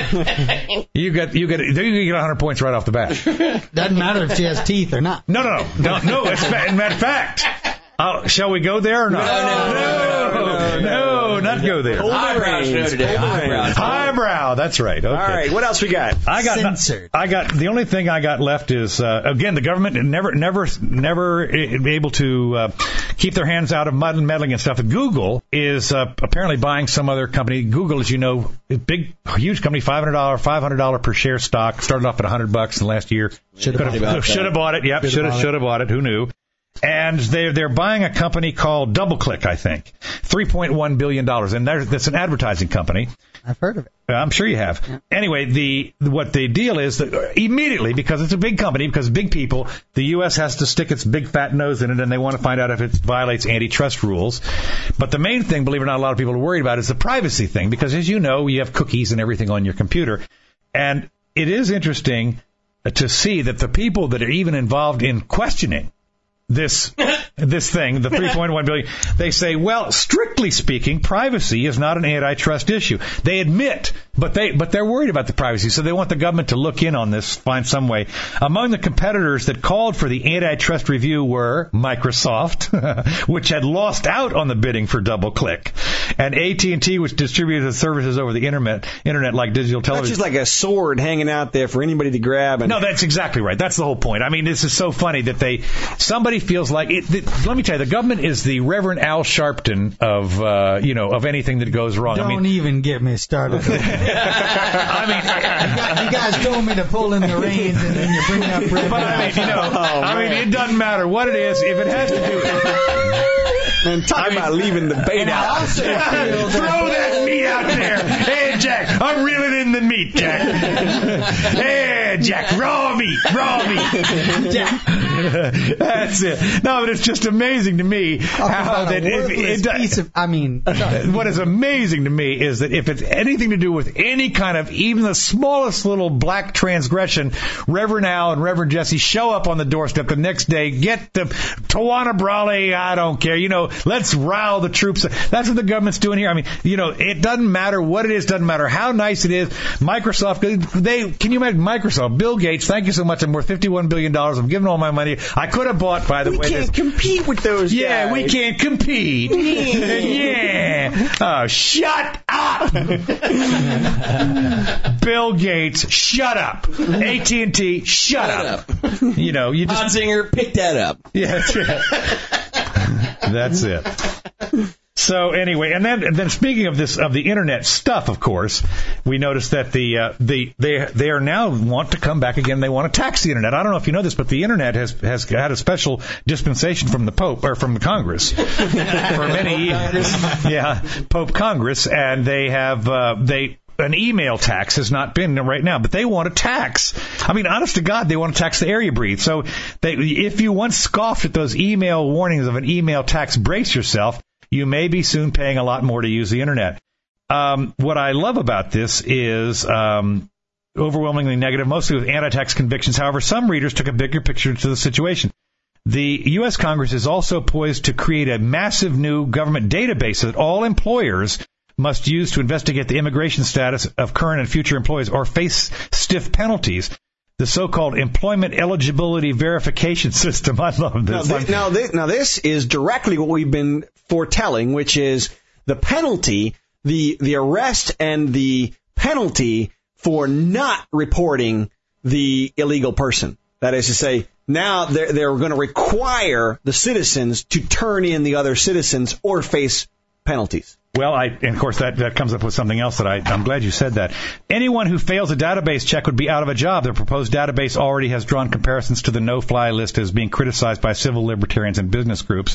Right. you get you get you get one hundred points right off the bat. doesn't matter if she has teeth or not. No, no, no, no. no it's, in matter of fact, uh, shall we go there or not? No, no, no, no, no, not go there. Highbrow show today. Highbrow. Highbrow. That's right. Okay. All right, what else we got? I got Censored. I got the only thing I got left is uh, again the government never never never able to uh, keep their hands out of mud and meddling and stuff. Google is uh, apparently buying some other company. Google, as you know, is a big huge company, five hundred dollars five hundred dollars per share stock. Started off at one hundred bucks in the last year. Should have bought it. Should have bought it. Yep. Should have should have bought it. Who knew? And they're, they're buying a company called DoubleClick, I think. three point one billion dollars. And that's an advertising company. I've heard of it. I'm sure you have. Yeah. Anyway, the what the deal is that immediately, because it's a big company, because big people, the U S has to stick its big fat nose in it, and they want to find out if it violates antitrust rules. But the main thing, believe it or not, a lot of people are worried about is the privacy thing, because as you know, you have cookies and everything on your computer. And it is interesting to see that the people that are even involved in questioning this this thing, the three point one billion dollars, they say, well, strictly speaking, privacy is not an antitrust issue. They admit, but they but they're worried about the privacy, so they want the government to look in on this, find some way. Among the competitors that called for the antitrust review were Microsoft, which had lost out on the bidding for DoubleClick, and A T and T, which distributed the services over the internet, internet like digital television. That's just like a sword hanging out there for anybody to grab. And no, that's exactly right. That's the whole point. I mean, this is so funny that they somebody feels like it. Th- let me tell you, the government is the Reverend Al Sharpton of uh, you know of anything that goes wrong. Don't I mean, even get me started. I mean, you, guys, you guys told me to pull in the reins, and then you bring up Reverend but I mean, you know, Oh, I mean, it doesn't matter what it is if it has to do with. And talk I mean, about leaving the bait out. Throw that meat out there. Hey, Jack, I'm reeling in the meat, Jack. Hey, Jack, raw meat, raw meat. Jack. That's it. No, but it's just amazing to me how that it, it, it piece of, I mean, what is amazing to me is that if it's anything to do with any kind of even the smallest little black transgression, Reverend Al and Reverend Jesse show up on the doorstep the next day, get the Tawana Brawley, I don't care, you know, let's rile the troops. That's what the government's doing here. I mean, you know, it doesn't matter what it is, doesn't matter how nice it is. Microsoft, they, can you imagine Microsoft, Bill Gates, thank you so much, I'm worth fifty-one billion dollars, I'm giving all my money. I could have bought, by the we way. We can't this, compete with those yeah, guys. we can't compete. Yeah. Oh, shut up. Bill Gates, shut up. A T and T, shut, shut up. up. You know, you just. Hodsinger, pick that up. Yeah, that's it. That's it. So anyway, and then and then speaking of this of the internet stuff, of course, we noticed that the uh, the they they are now want to come back again. They want to tax the internet. I don't know if you know this, but the internet has has had a special dispensation from the Pope or from the Congress for many years. Yeah, Pope Congress, and they have uh, they. An email tax has not been right now, but they want to tax. I mean, honest to God, they want to tax the air you breathe. So they, if you once scoffed at those email warnings of an email tax, brace yourself. You may be soon paying a lot more to use the internet. Um, what I love about this is um, overwhelmingly negative, mostly with anti-tax convictions. However, some readers took a bigger picture to the situation. The U S Congress is also poised to create a massive new government database that all employers must use to investigate the immigration status of current and future employees or face stiff penalties. The so-called employment eligibility verification system. I love this. Now, this, now, this, now this is directly what we've been foretelling, which is the penalty, the the arrest and the penalty for not reporting the illegal person. That is to say, now they're, they're going to require the citizens to turn in the other citizens or face penalties. Well, I, and of course, that, that comes up with something else that I, I'm glad you said that. Anyone who fails a database check would be out of a job. The proposed database already has drawn comparisons to the no-fly list as being criticized by civil libertarians and business groups.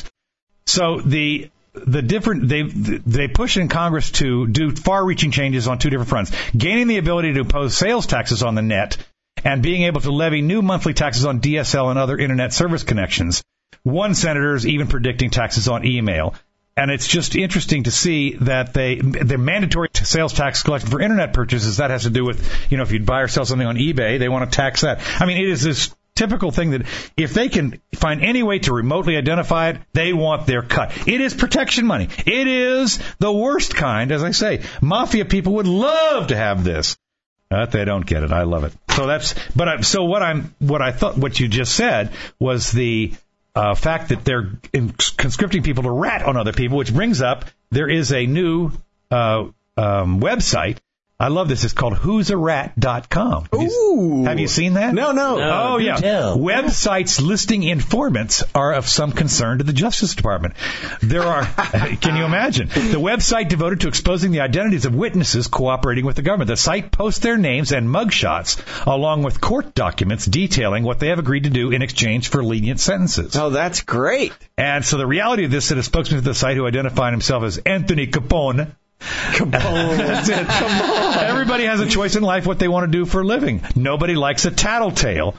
So the the different they they push in Congress to do far-reaching changes on two different fronts: gaining the ability to impose sales taxes on the net and being able to levy new monthly taxes on D S L and other internet service connections. One senator is even predicting taxes on email. And it's just interesting to see that they, the mandatory sales tax collection for internet purchases, that has to do with, you know, if you buy or sell something on eBay, they want to tax that. I mean, it is this typical thing that if they can find any way to remotely identify it, they want their cut. It is protection money. It is the worst kind, as I say. Mafia people would love to have this. But they don't get it. I love it. So that's, but I, so what I'm, what I thought, what you just said was the, Uh, fact that they're conscripting people to rat on other people, which brings up there is a new uh, um, website. I love this. It's called who's a rat dot com. Have, you, have you seen that? No, no. no oh, yeah. Tell. Websites listing informants are of some concern to the Justice Department. There are, can you imagine? The website devoted to exposing the identities of witnesses cooperating with the government. The site posts their names and mugshots along with court documents detailing what they have agreed to do in exchange for lenient sentences. Oh, that's great. And so the reality of this, said a spokesman for the site who identified himself as Anthony Capone. Capone. That's it. Come on. Everybody has a choice in life what they want to do for a living. Nobody likes a tattletale.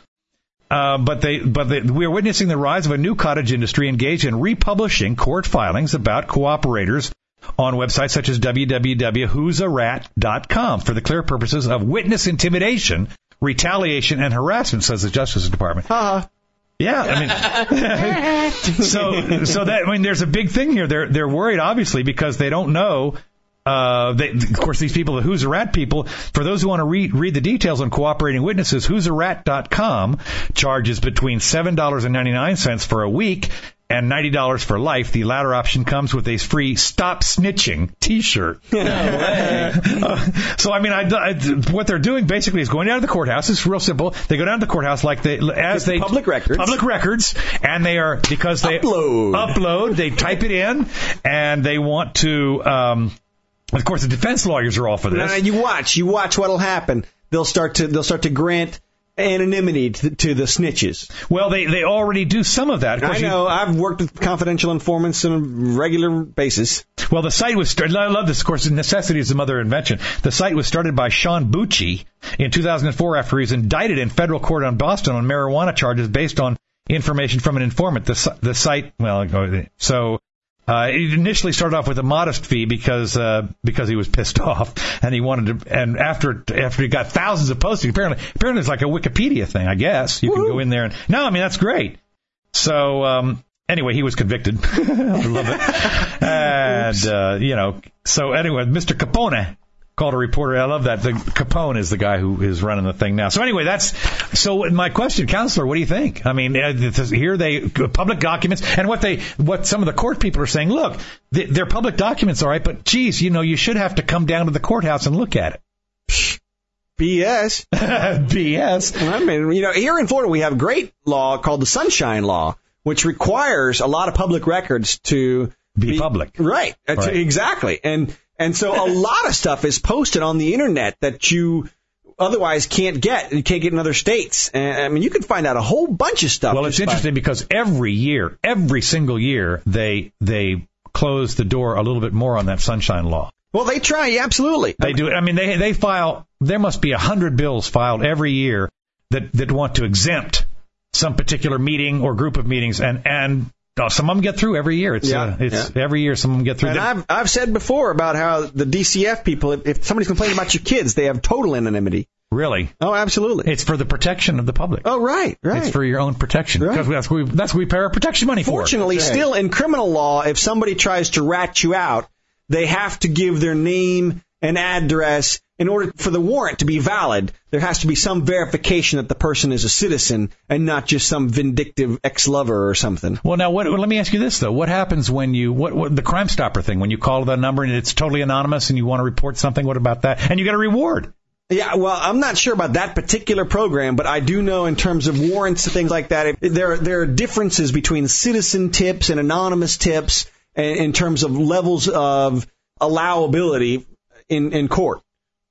Uh, but they, but they, we are witnessing the rise of a new cottage industry engaged in republishing court filings about cooperators on websites such as w w w dot who's a rat dot com for the clear purposes of witness intimidation, retaliation, and harassment, says the Justice Department. Uh-huh. Yeah, I mean, so so that I mean, there's a big thing here. They're they're worried, obviously, because they don't know. Uh, they, of course, these people, the Who's a Rat people, for those who want to read, read the details on cooperating witnesses, who's a rat dot com charges between seven dollars and ninety-nine cents for a week and ninety dollars for life. The latter option comes with a free Stop Snitching T-shirt. No way. uh, so, I mean, I, I, what they're doing basically is going down to the courthouse. It's real simple. They go down to the courthouse like they, as they public records, public records, and they are because they upload, upload. They type it in, and they want to. Um, Of course, the defense lawyers are all for this. Now, you watch, you watch what'll happen. They'll start to, they'll start to grant anonymity to, to the snitches. Well, they, they already do some of that. Of I know. You, I've worked with confidential informants on a regular basis. Well, the site was started. I love this. Of course, necessity is the mother of invention. The site was started by Sean Bucci in two thousand four after he was indicted in federal court on Boston on marijuana charges based on information from an informant. The, the site, well, so. Uh, it initially started off with a modest fee because uh, because he was pissed off and he wanted to. And after after he got thousands of postings, apparently apparently it's like a Wikipedia thing. I guess you Woo-hoo. can go in there and no, I mean that's great. So um, anyway, he was convicted. I love it. And uh, you know, so anyway, Mister Capone called a reporter. I love that. The Capone is the guy who is running the thing now. So anyway, that's so. My question, Counselor, what do you think? I mean, here they public documents, and what they, what some of the court people are saying. Look, they're public documents, all right, but geez, you know, you should have to come down to the courthouse and look at it. B S. B S. I mean, you know, here in Florida we have a great law called the Sunshine Law, which requires a lot of public records to be, be public. Right. right. Exactly. And. And so a lot of stuff is posted on the Internet that you otherwise can't get. You can't get in other states. And, I mean, you can find out a whole bunch of stuff. Well, it's interesting by... because every year, every single year, they they close the door a little bit more on that Sunshine Law. Well, they try, absolutely. They do. I mean, they they file, there must be a hundred bills filed every year that, that want to exempt some particular meeting or group of meetings, and, and Oh, some of them get through every year. It's yeah, uh, it's yeah. every year some of them get through. And I've I've said before about how the D C F people, if, if somebody's complaining about your kids, they have total anonymity. Really? Oh, absolutely. It's for the protection of the public. Oh, right, right. It's for your own protection. Right. Because that's what we, that's what we pay our protection money for. Fortunately, still in criminal law, if somebody tries to rat you out, they have to give their name and address. In order for the warrant to be valid, there has to be some verification that the person is a citizen and not just some vindictive ex-lover or something. Well, now, what, well, let me ask you this, though. What happens when you, what, what the Crime Stopper thing, when you call the number and it's totally anonymous and you want to report something? What about that? And you get a reward. Yeah, well, I'm not sure about that particular program, but I do know in terms of warrants and things like that, it, there, there are differences between citizen tips and anonymous tips in terms of levels of allowability in, in court.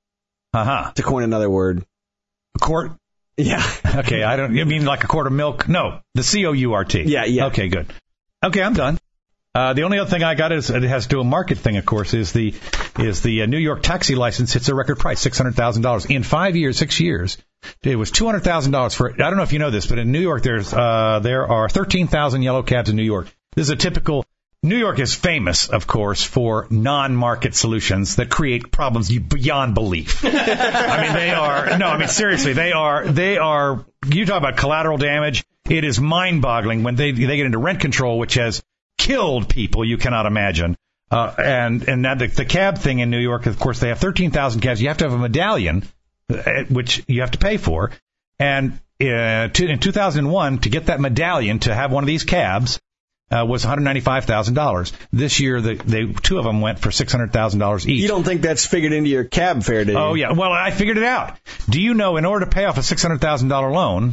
Uh-huh. To coin another word. A quart? Yeah. Okay, I don't, you mean like a quart of milk? No, the C O U R T. Yeah, yeah. Okay, good. Okay, I'm done. Uh, the only other thing I got is, it has to do a market thing, of course, is the is the uh, New York taxi license hits a record price, six hundred thousand dollars. In five years, six years, it was two hundred thousand dollars for, I don't know if you know this, but in New York, there's uh, there are thirteen thousand yellow cabs in New York. This is a typical, New York is famous, of course, for non-market solutions that create problems beyond belief. I mean, they are, no, I mean, seriously, they are, they are, you talk about collateral damage, it is mind-boggling when they they get into rent control, which has killed people you cannot imagine. Uh, and and now the, the cab thing in New York, of course, they have thirteen thousand cabs. You have to have a medallion, uh, which you have to pay for. And uh, to, in two thousand one, to get that medallion to have one of these cabs, Uh, was one hundred ninety-five thousand dollars. This year, the, they, two of them went for six hundred thousand dollars each. You don't think that's figured into your cab fare, do you? Oh, yeah. Well, I figured it out. Do you know, in order to pay off a six hundred thousand dollars loan,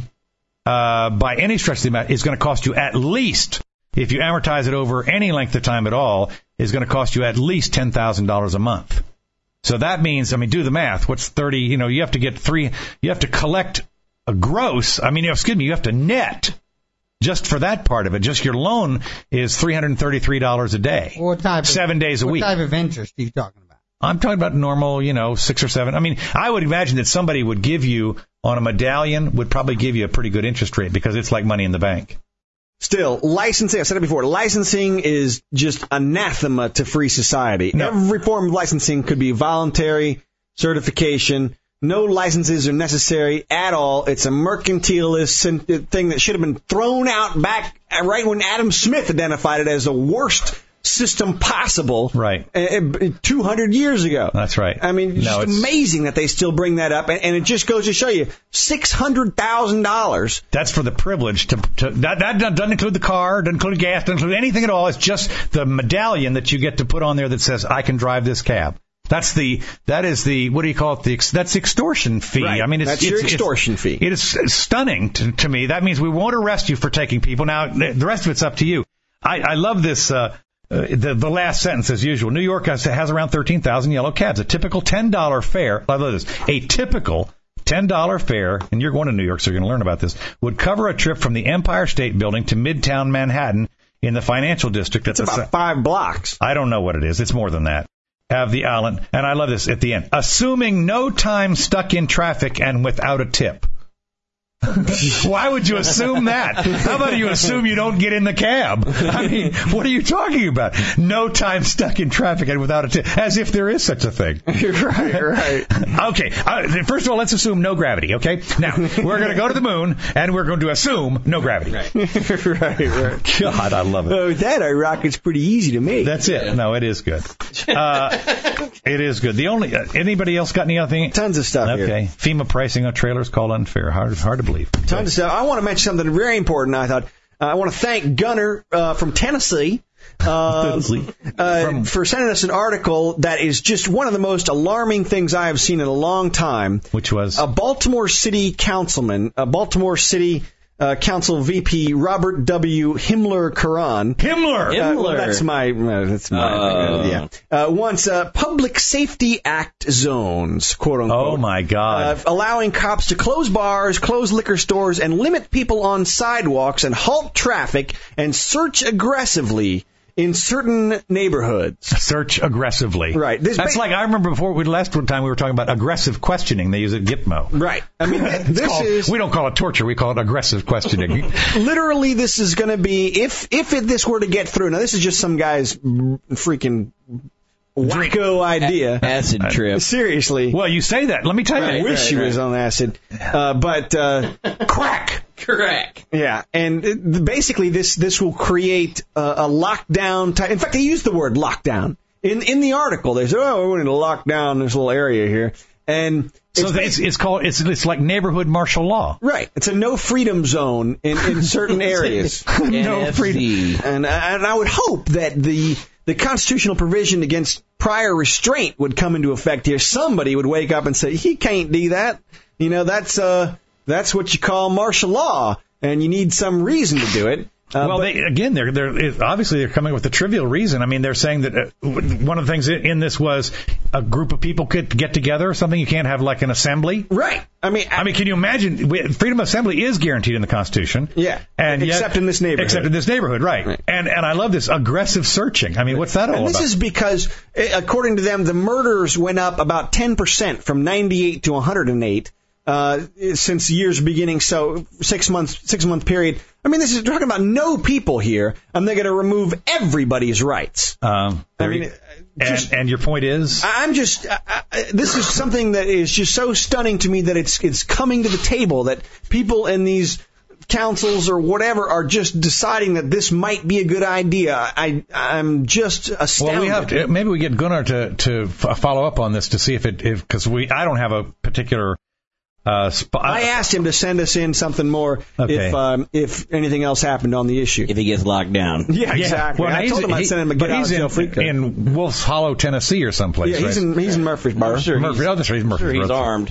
uh, by any stretch of the amount, it's going to cost you at least, if you amortize it over any length of time at all, is going to cost you at least ten thousand dollars a month. So that means, I mean, do the math. What's thirty? You know, you have to get three, you have to collect a gross, I mean, you know, excuse me, you have to net. Just for that part of it, just your loan is three hundred thirty-three dollars a day. What type of, seven days a what week. What type of interest are you talking about? I'm talking about normal, you know, six or seven. I mean, I would imagine that somebody would give you, on a medallion, would probably give you a pretty good interest rate because it's like money in the bank. Still, licensing, I've said it before, licensing is just anathema to free society. No. Every form of licensing could be voluntary, certification, No licenses are necessary at all. It's a mercantilist thing that should have been thrown out back right when Adam Smith identified it as the worst system possible. Right. two hundred years ago. That's right. I mean, it's no, just it's amazing that they still bring that up. And, and it just goes to show you six hundred thousand dollars. That's for the privilege to, to that, that doesn't include the car, doesn't include gas, doesn't include anything at all. It's just the medallion that you get to put on there that says, I can drive this cab. That's the, that is the, what do you call it? The, that's the extortion fee. Right. I mean, it's, that's it's, your it's, extortion it's, fee. It is stunning to, to me. That means we won't arrest you for taking people. Now, the rest of it's up to you. I, I love this, uh, uh, the, the last sentence as usual. New York has, has around thirteen thousand yellow cabs. A typical ten dollar fare, I love this, a typical ten dollar fare, and you're going to New York, so you're going to learn about this, would cover a trip from the Empire State Building to Midtown Manhattan in the financial district. It's about five blocks. I don't know what it is. It's more than that. Have the island, and I love this at the end, assuming no time stuck in traffic and without a tip. Why would you assume that? How about you assume you don't get in the cab? I mean, what are you talking about? No time stuck in traffic and without a tip, as if there is such a thing. Right, right. Okay, uh, first of all, let's assume no gravity, okay? Now, we're going to go to the moon, and we're going to assume no gravity. Right, right, right. God, I love it. Oh, that our rocket's pretty easy to make. That's it. No, it is good. Uh, it is good. The only, uh, anybody else got any other thing? Tons of stuff okay. here. Okay. FEMA pricing on trailers called unfair. Hard, hard to believe. Tons okay. of stuff. I want to mention something very important. I thought uh, I want to thank Gunner uh, from Tennessee, uh, Tennessee. Uh, from... for sending us an article that is just one of the most alarming things I have seen in a long time. Which was a Baltimore City councilman, a Baltimore City uh, Council V P Robert W. Himmler Karan. Himmler. Uh, well, that's my. Uh, that's my. Uh, uh, yeah. Uh, wants uh, Public Safety Act zones, quote unquote. Oh my God! Uh, allowing cops to close bars, close liquor stores, and limit people on sidewalks, and halt traffic, and search aggressively in certain neighborhoods. Search aggressively. Right. This That's ba- like, I remember before, we last one time we were talking about aggressive questioning. They use it Gitmo. Right. I mean, this called, is... We don't call it torture. We call it aggressive questioning. Literally, this is going to be, if if it, this were to get through, now this is just some guy's freaking wacko idea. Acid trip. Seriously. Well, you say that. Let me tell you. I Right, wish right, he right. was on acid. Uh, but uh, crack. Correct. Yeah, and it, basically this this will create a, a lockdown type. In fact, they use the word lockdown in in the article. They say, "Oh, we're going to lock down this little area here," and so it's, it's, it's called it's it's like neighborhood martial law. Right, it's a no freedom zone in, in certain areas. No freedom, and and I would hope that the the constitutional provision against prior restraint would come into effect here. Somebody would wake up and say, "He can't do that." You know, that's uh. That's what you call martial law, and you need some reason to do it. Uh, well, but, they, again, they're they're obviously they're coming with a trivial reason. I mean, they're saying that uh, one of the things in this was a group of people could get together or something. You can't have like an assembly, right? I mean, I, I mean, can you imagine? We, freedom of assembly is guaranteed in the Constitution. Yeah, and except yet, in this neighborhood. Except in this neighborhood, right? right. And and I love this aggressive searching. I mean, what's that all and about? This is because, according to them, the murders went up about ten percent from ninety-eight to one hundred eight. Uh, since the year's beginning, so six months, six month period. I mean, this is talking about no people here, and they're going to remove everybody's rights. Um, I mean, just, and, and your point is, I'm just, I, I, this is something that is just so stunning to me that it's it's coming to the table that people in these councils or whatever are just deciding that this might be a good idea. I I'm just astounded. Well, we have to, maybe we get Gunnar to to f- follow up on this to see if it if because we I don't have a particular. Uh, sp- I asked him to send us in something more okay. if um, if anything else happened on the issue. If he gets locked down. Yeah, exactly. Well, I told him I'd he, send him a get but out he's of jail in, free card. in Wolf's Hollow, Tennessee, or someplace. Yeah, he's right? in he's in Murfreesboro. I'm sure Murphy, he's, oh, that's right, he's I'm sure he's Murfreesboro. armed.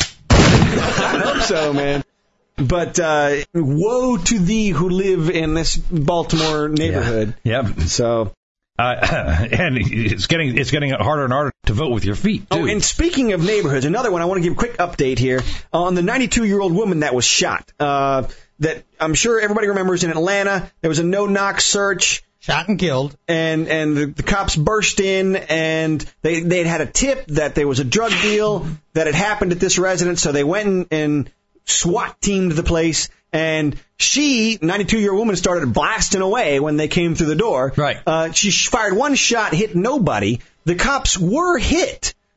I hope so, man. But uh, woe to thee who live in this Baltimore neighborhood. Yeah. Yep. So. Uh, and it's getting it's getting harder and harder to vote with your feet, too. Oh, and speaking of neighborhoods, another one I want to give a quick update here on the ninety-two-year-old woman that was shot. Uh, that I'm sure everybody remembers in Atlanta. There was a no-knock search. Shot and killed. And and the, the cops burst in, and they they had had a tip that there was a drug deal that had happened at this residence, so they went and, and SWAT teamed the place. And she, ninety-two-year-old woman, started blasting away when they came through the door. Right. Uh, she fired one shot, hit nobody. The cops were hit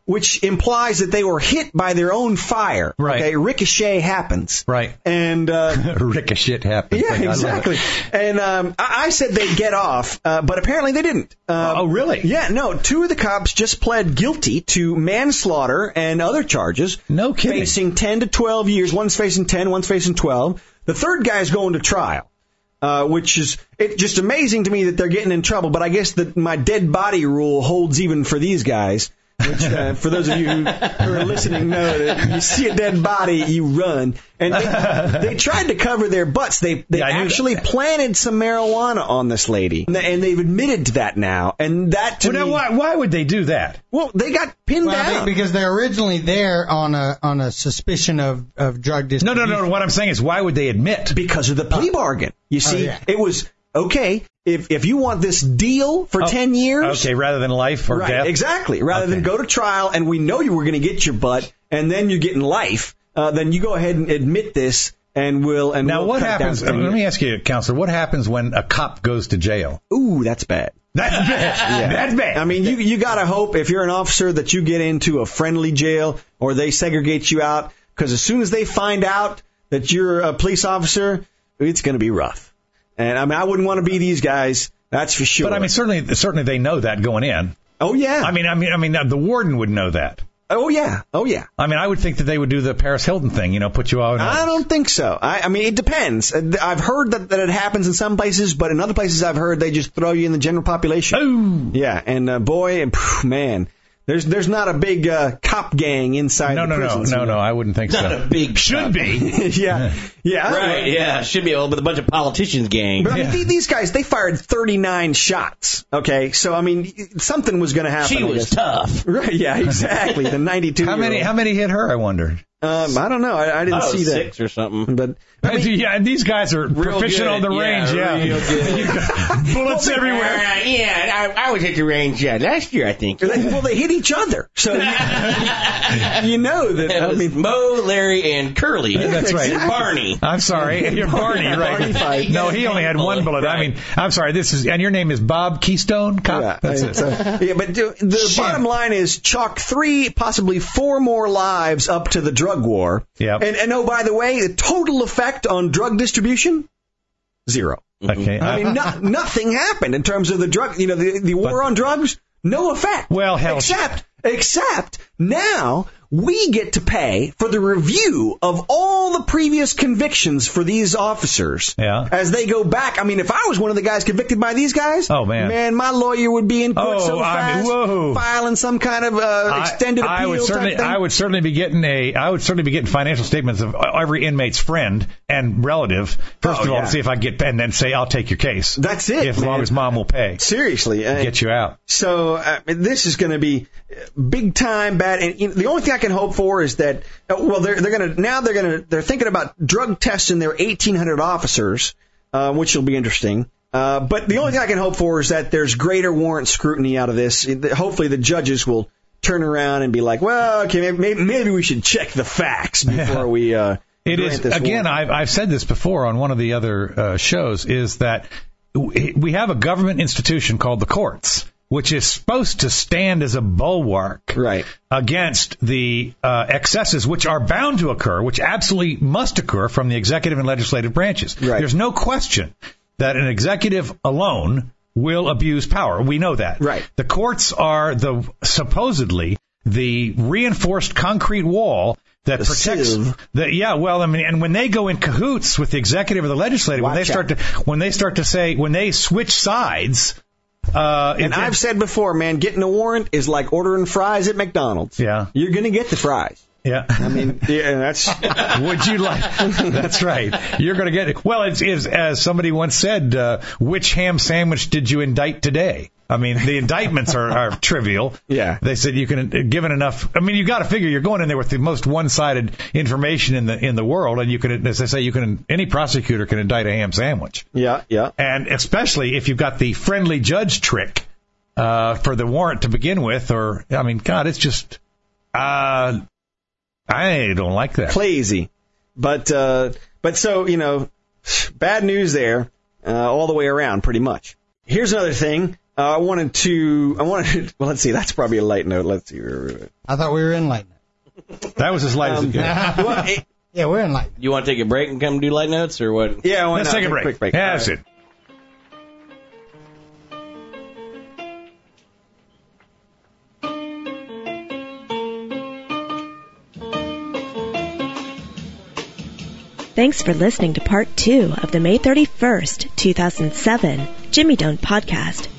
which implies that they were hit by their own fire. Right. Okay, ricochet happens. Right. And uh, ricochet happens. yeah, I love exactly. it. And um, I, I said they'd get off, uh, but apparently they didn't. Uh, Oh, really? Yeah, no. Two of the cops just pled guilty to manslaughter and other charges. No kidding. Facing ten to twelve years. One's facing ten, one's facing twelve. The third guy's going to trial, uh, which is it just amazing to me that they're getting in trouble. But I guess that my dead body rule holds even for these guys. Which, uh, for those of you who, who are listening, know that you see a dead body, you run. And they, they tried to cover their butts. They they Yeah, I knew actually that. planted some marijuana on this lady, and they- and they've admitted to that now. And that to Well, now, me, why, why would they do that? well, they got pinned Well, down. be- because they're originally there on a on a suspicion of, of drug No, distribution. no, no. What I'm saying is, why would they admit? Because of the plea bargain. You see, yeah. it was, okay, if if you want this deal for Oh, ten years. Okay, rather than life or Right, death. exactly. Rather Okay. than go to trial and we know you were going to get your butt and then you're getting life, uh, then you go ahead and admit this and we'll and Now, we'll what cut it down happens? to ten Let years. me ask you, Counselor. What happens when a cop goes to jail? Ooh, that's bad. That's bad. That's bad. I mean, you you gotta hope if you're an officer that you get into a friendly jail or they segregate you out, because as soon as they find out that you're a police officer, it's going to be rough. And I mean, I wouldn't want to be these guys. That's for sure. But I mean, certainly, certainly they know that going in. oh yeah. I mean, I mean, I mean, the warden would know that. oh yeah. Oh yeah. I mean, I would think that they would do the Paris Hilton thing, you know, put you out. I don't think so. I, I mean, it depends. Uh, I've heard that, that it happens in some places, but in other places I've heard they just throw you in the general population. Oh. Yeah, and uh, boy, and, phew, man, there's there's not a big uh, cop gang inside No, the no, no, prisons. no, no. I wouldn't think Not so. a big Should be. yeah, yeah. Right, yeah. Should be with a bunch of politicians gang. But I mean, Yeah. th- these guys, they fired thirty-nine shots. Okay, so I mean, something was going to happen. She I was guess. tough. Right? Yeah, exactly. The ninety-two. How many? How many hit her? I wonder. Um, I don't know. I, I didn't Oh, see that. six or something. But I mean, yeah, and these guys are proficient good. on the Yeah, range. Yeah, real good. You got bullets everywhere. Uh, yeah, I, I was at the range uh, last year, I think. they, well, they hit each other, so you, you know that. It I was mean, Mo, Larry, and Curly. That's right. And Barney. I'm sorry, you're Barney, right? Barney fight. No, he only had one bullet. I mean, I'm sorry. This is, and your name is Bob Keystone Cop. Yeah, That's and it. so- yeah, but the, the Shit. bottom line is chalk three, possibly four more lives up to the drug war. Yep. And, and oh, by the way, the total effect on drug distribution, zero. Okay. I mean, no, nothing happened in terms of the drug, you know, the, the war But- on drugs, no effect. Well, hell- Except, except now we get to pay for the review of all the previous convictions for these officers. Yeah. As they go back. I mean, if I was one of the guys convicted by these guys, Oh, man. man, my lawyer would be in court Oh, so I mean, fast, whoa. filing some kind of uh, extended I, appeal I would certainly, type thing. I would certainly be getting a, I would certainly be getting financial statements of every inmate's friend and relative. First Oh, of all, yeah. to see if I get, and then say I'll take your case. That's it, As long man. as mom will pay, Seriously. Uh, get you out. So uh, this is going to be big time bad. And you know, the only thing I can hope for is that, uh, well, they're they're going to now they're going to they're thinking about drug testing their eighteen hundred officers, uh, which will be interesting. Uh, but the only thing I can hope for is that there's greater warrant scrutiny out of this. Hopefully, the judges will turn around and be like, well, okay, maybe maybe we should check the facts before we. Uh, It grant is, this again, warrant. I've, I've said this before on one of the other uh, shows, is that we we have a government institution called the courts, which is supposed to stand as a bulwark Right. against the uh, excesses which are bound to occur, which absolutely must occur from the executive and legislative branches. Right. There's no question that an executive alone will abuse power. We know that. Right. The courts are the supposedly the reinforced concrete wall that The protects sieve. the, yeah, well, I mean, and when they go in cahoots with the executive or the legislative, when they Watch start out. to when they start to say when they switch sides, uh, And it- I've said before, man, getting a warrant is like ordering fries at McDonald's. Yeah. You're going to get the fries. yeah. I mean, yeah, that's Would you like? That's right. You're going to get it. Well, it's, it's as somebody once said, uh, which ham sandwich did you indict today? I mean, the indictments are, are trivial. Yeah. They said you can, given enough. I mean, you got to figure you're going in there with the most one-sided information in the in the world, and you can, as they say, you can. Any prosecutor can indict a ham sandwich, yeah, yeah. and especially if you've got the friendly judge trick uh, for the warrant to begin with. Or, I mean, God, it's just. Uh, I don't like that. Crazy. But uh, but so, you know, bad news there uh, all the way around, pretty much. Here's another thing. Uh, I wanted to. I wanted. Well, let's see. That's probably a light note. Let's see. I thought we were in light note. That was as light as it gets. Well, it- Yeah, we're in light. You want to take a break and come do light notes, or what? yeah, why Let's not? take a break. Quick break. Yeah, that's it. Thanks for listening to part two of the May thirty-first, two thousand seven Jimmy Don't podcast.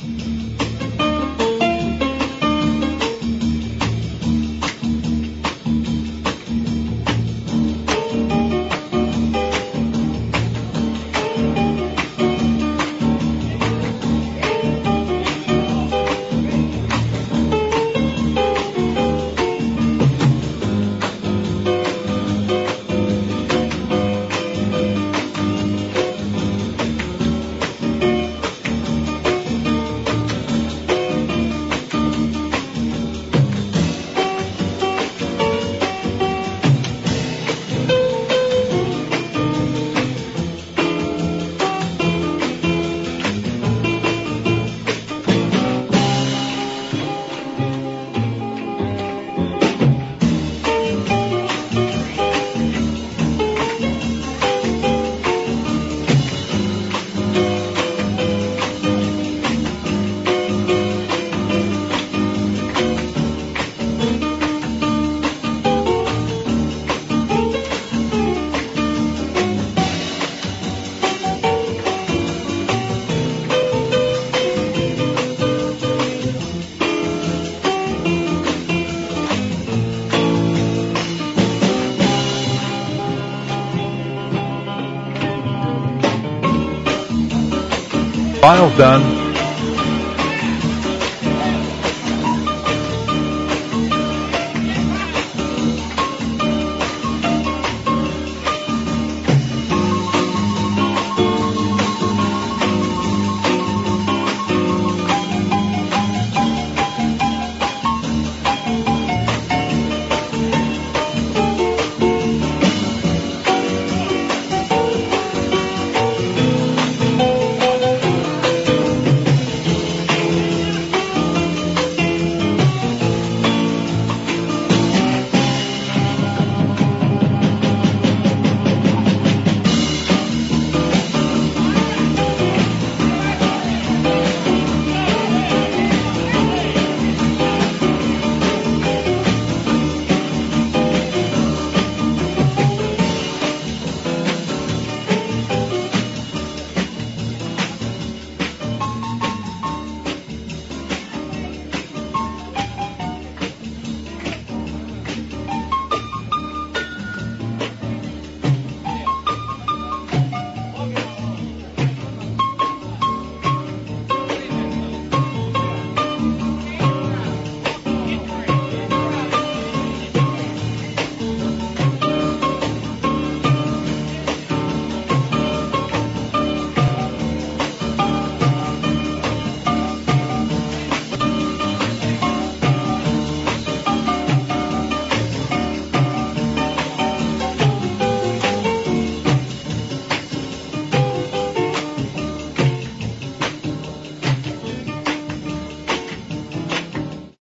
File's done.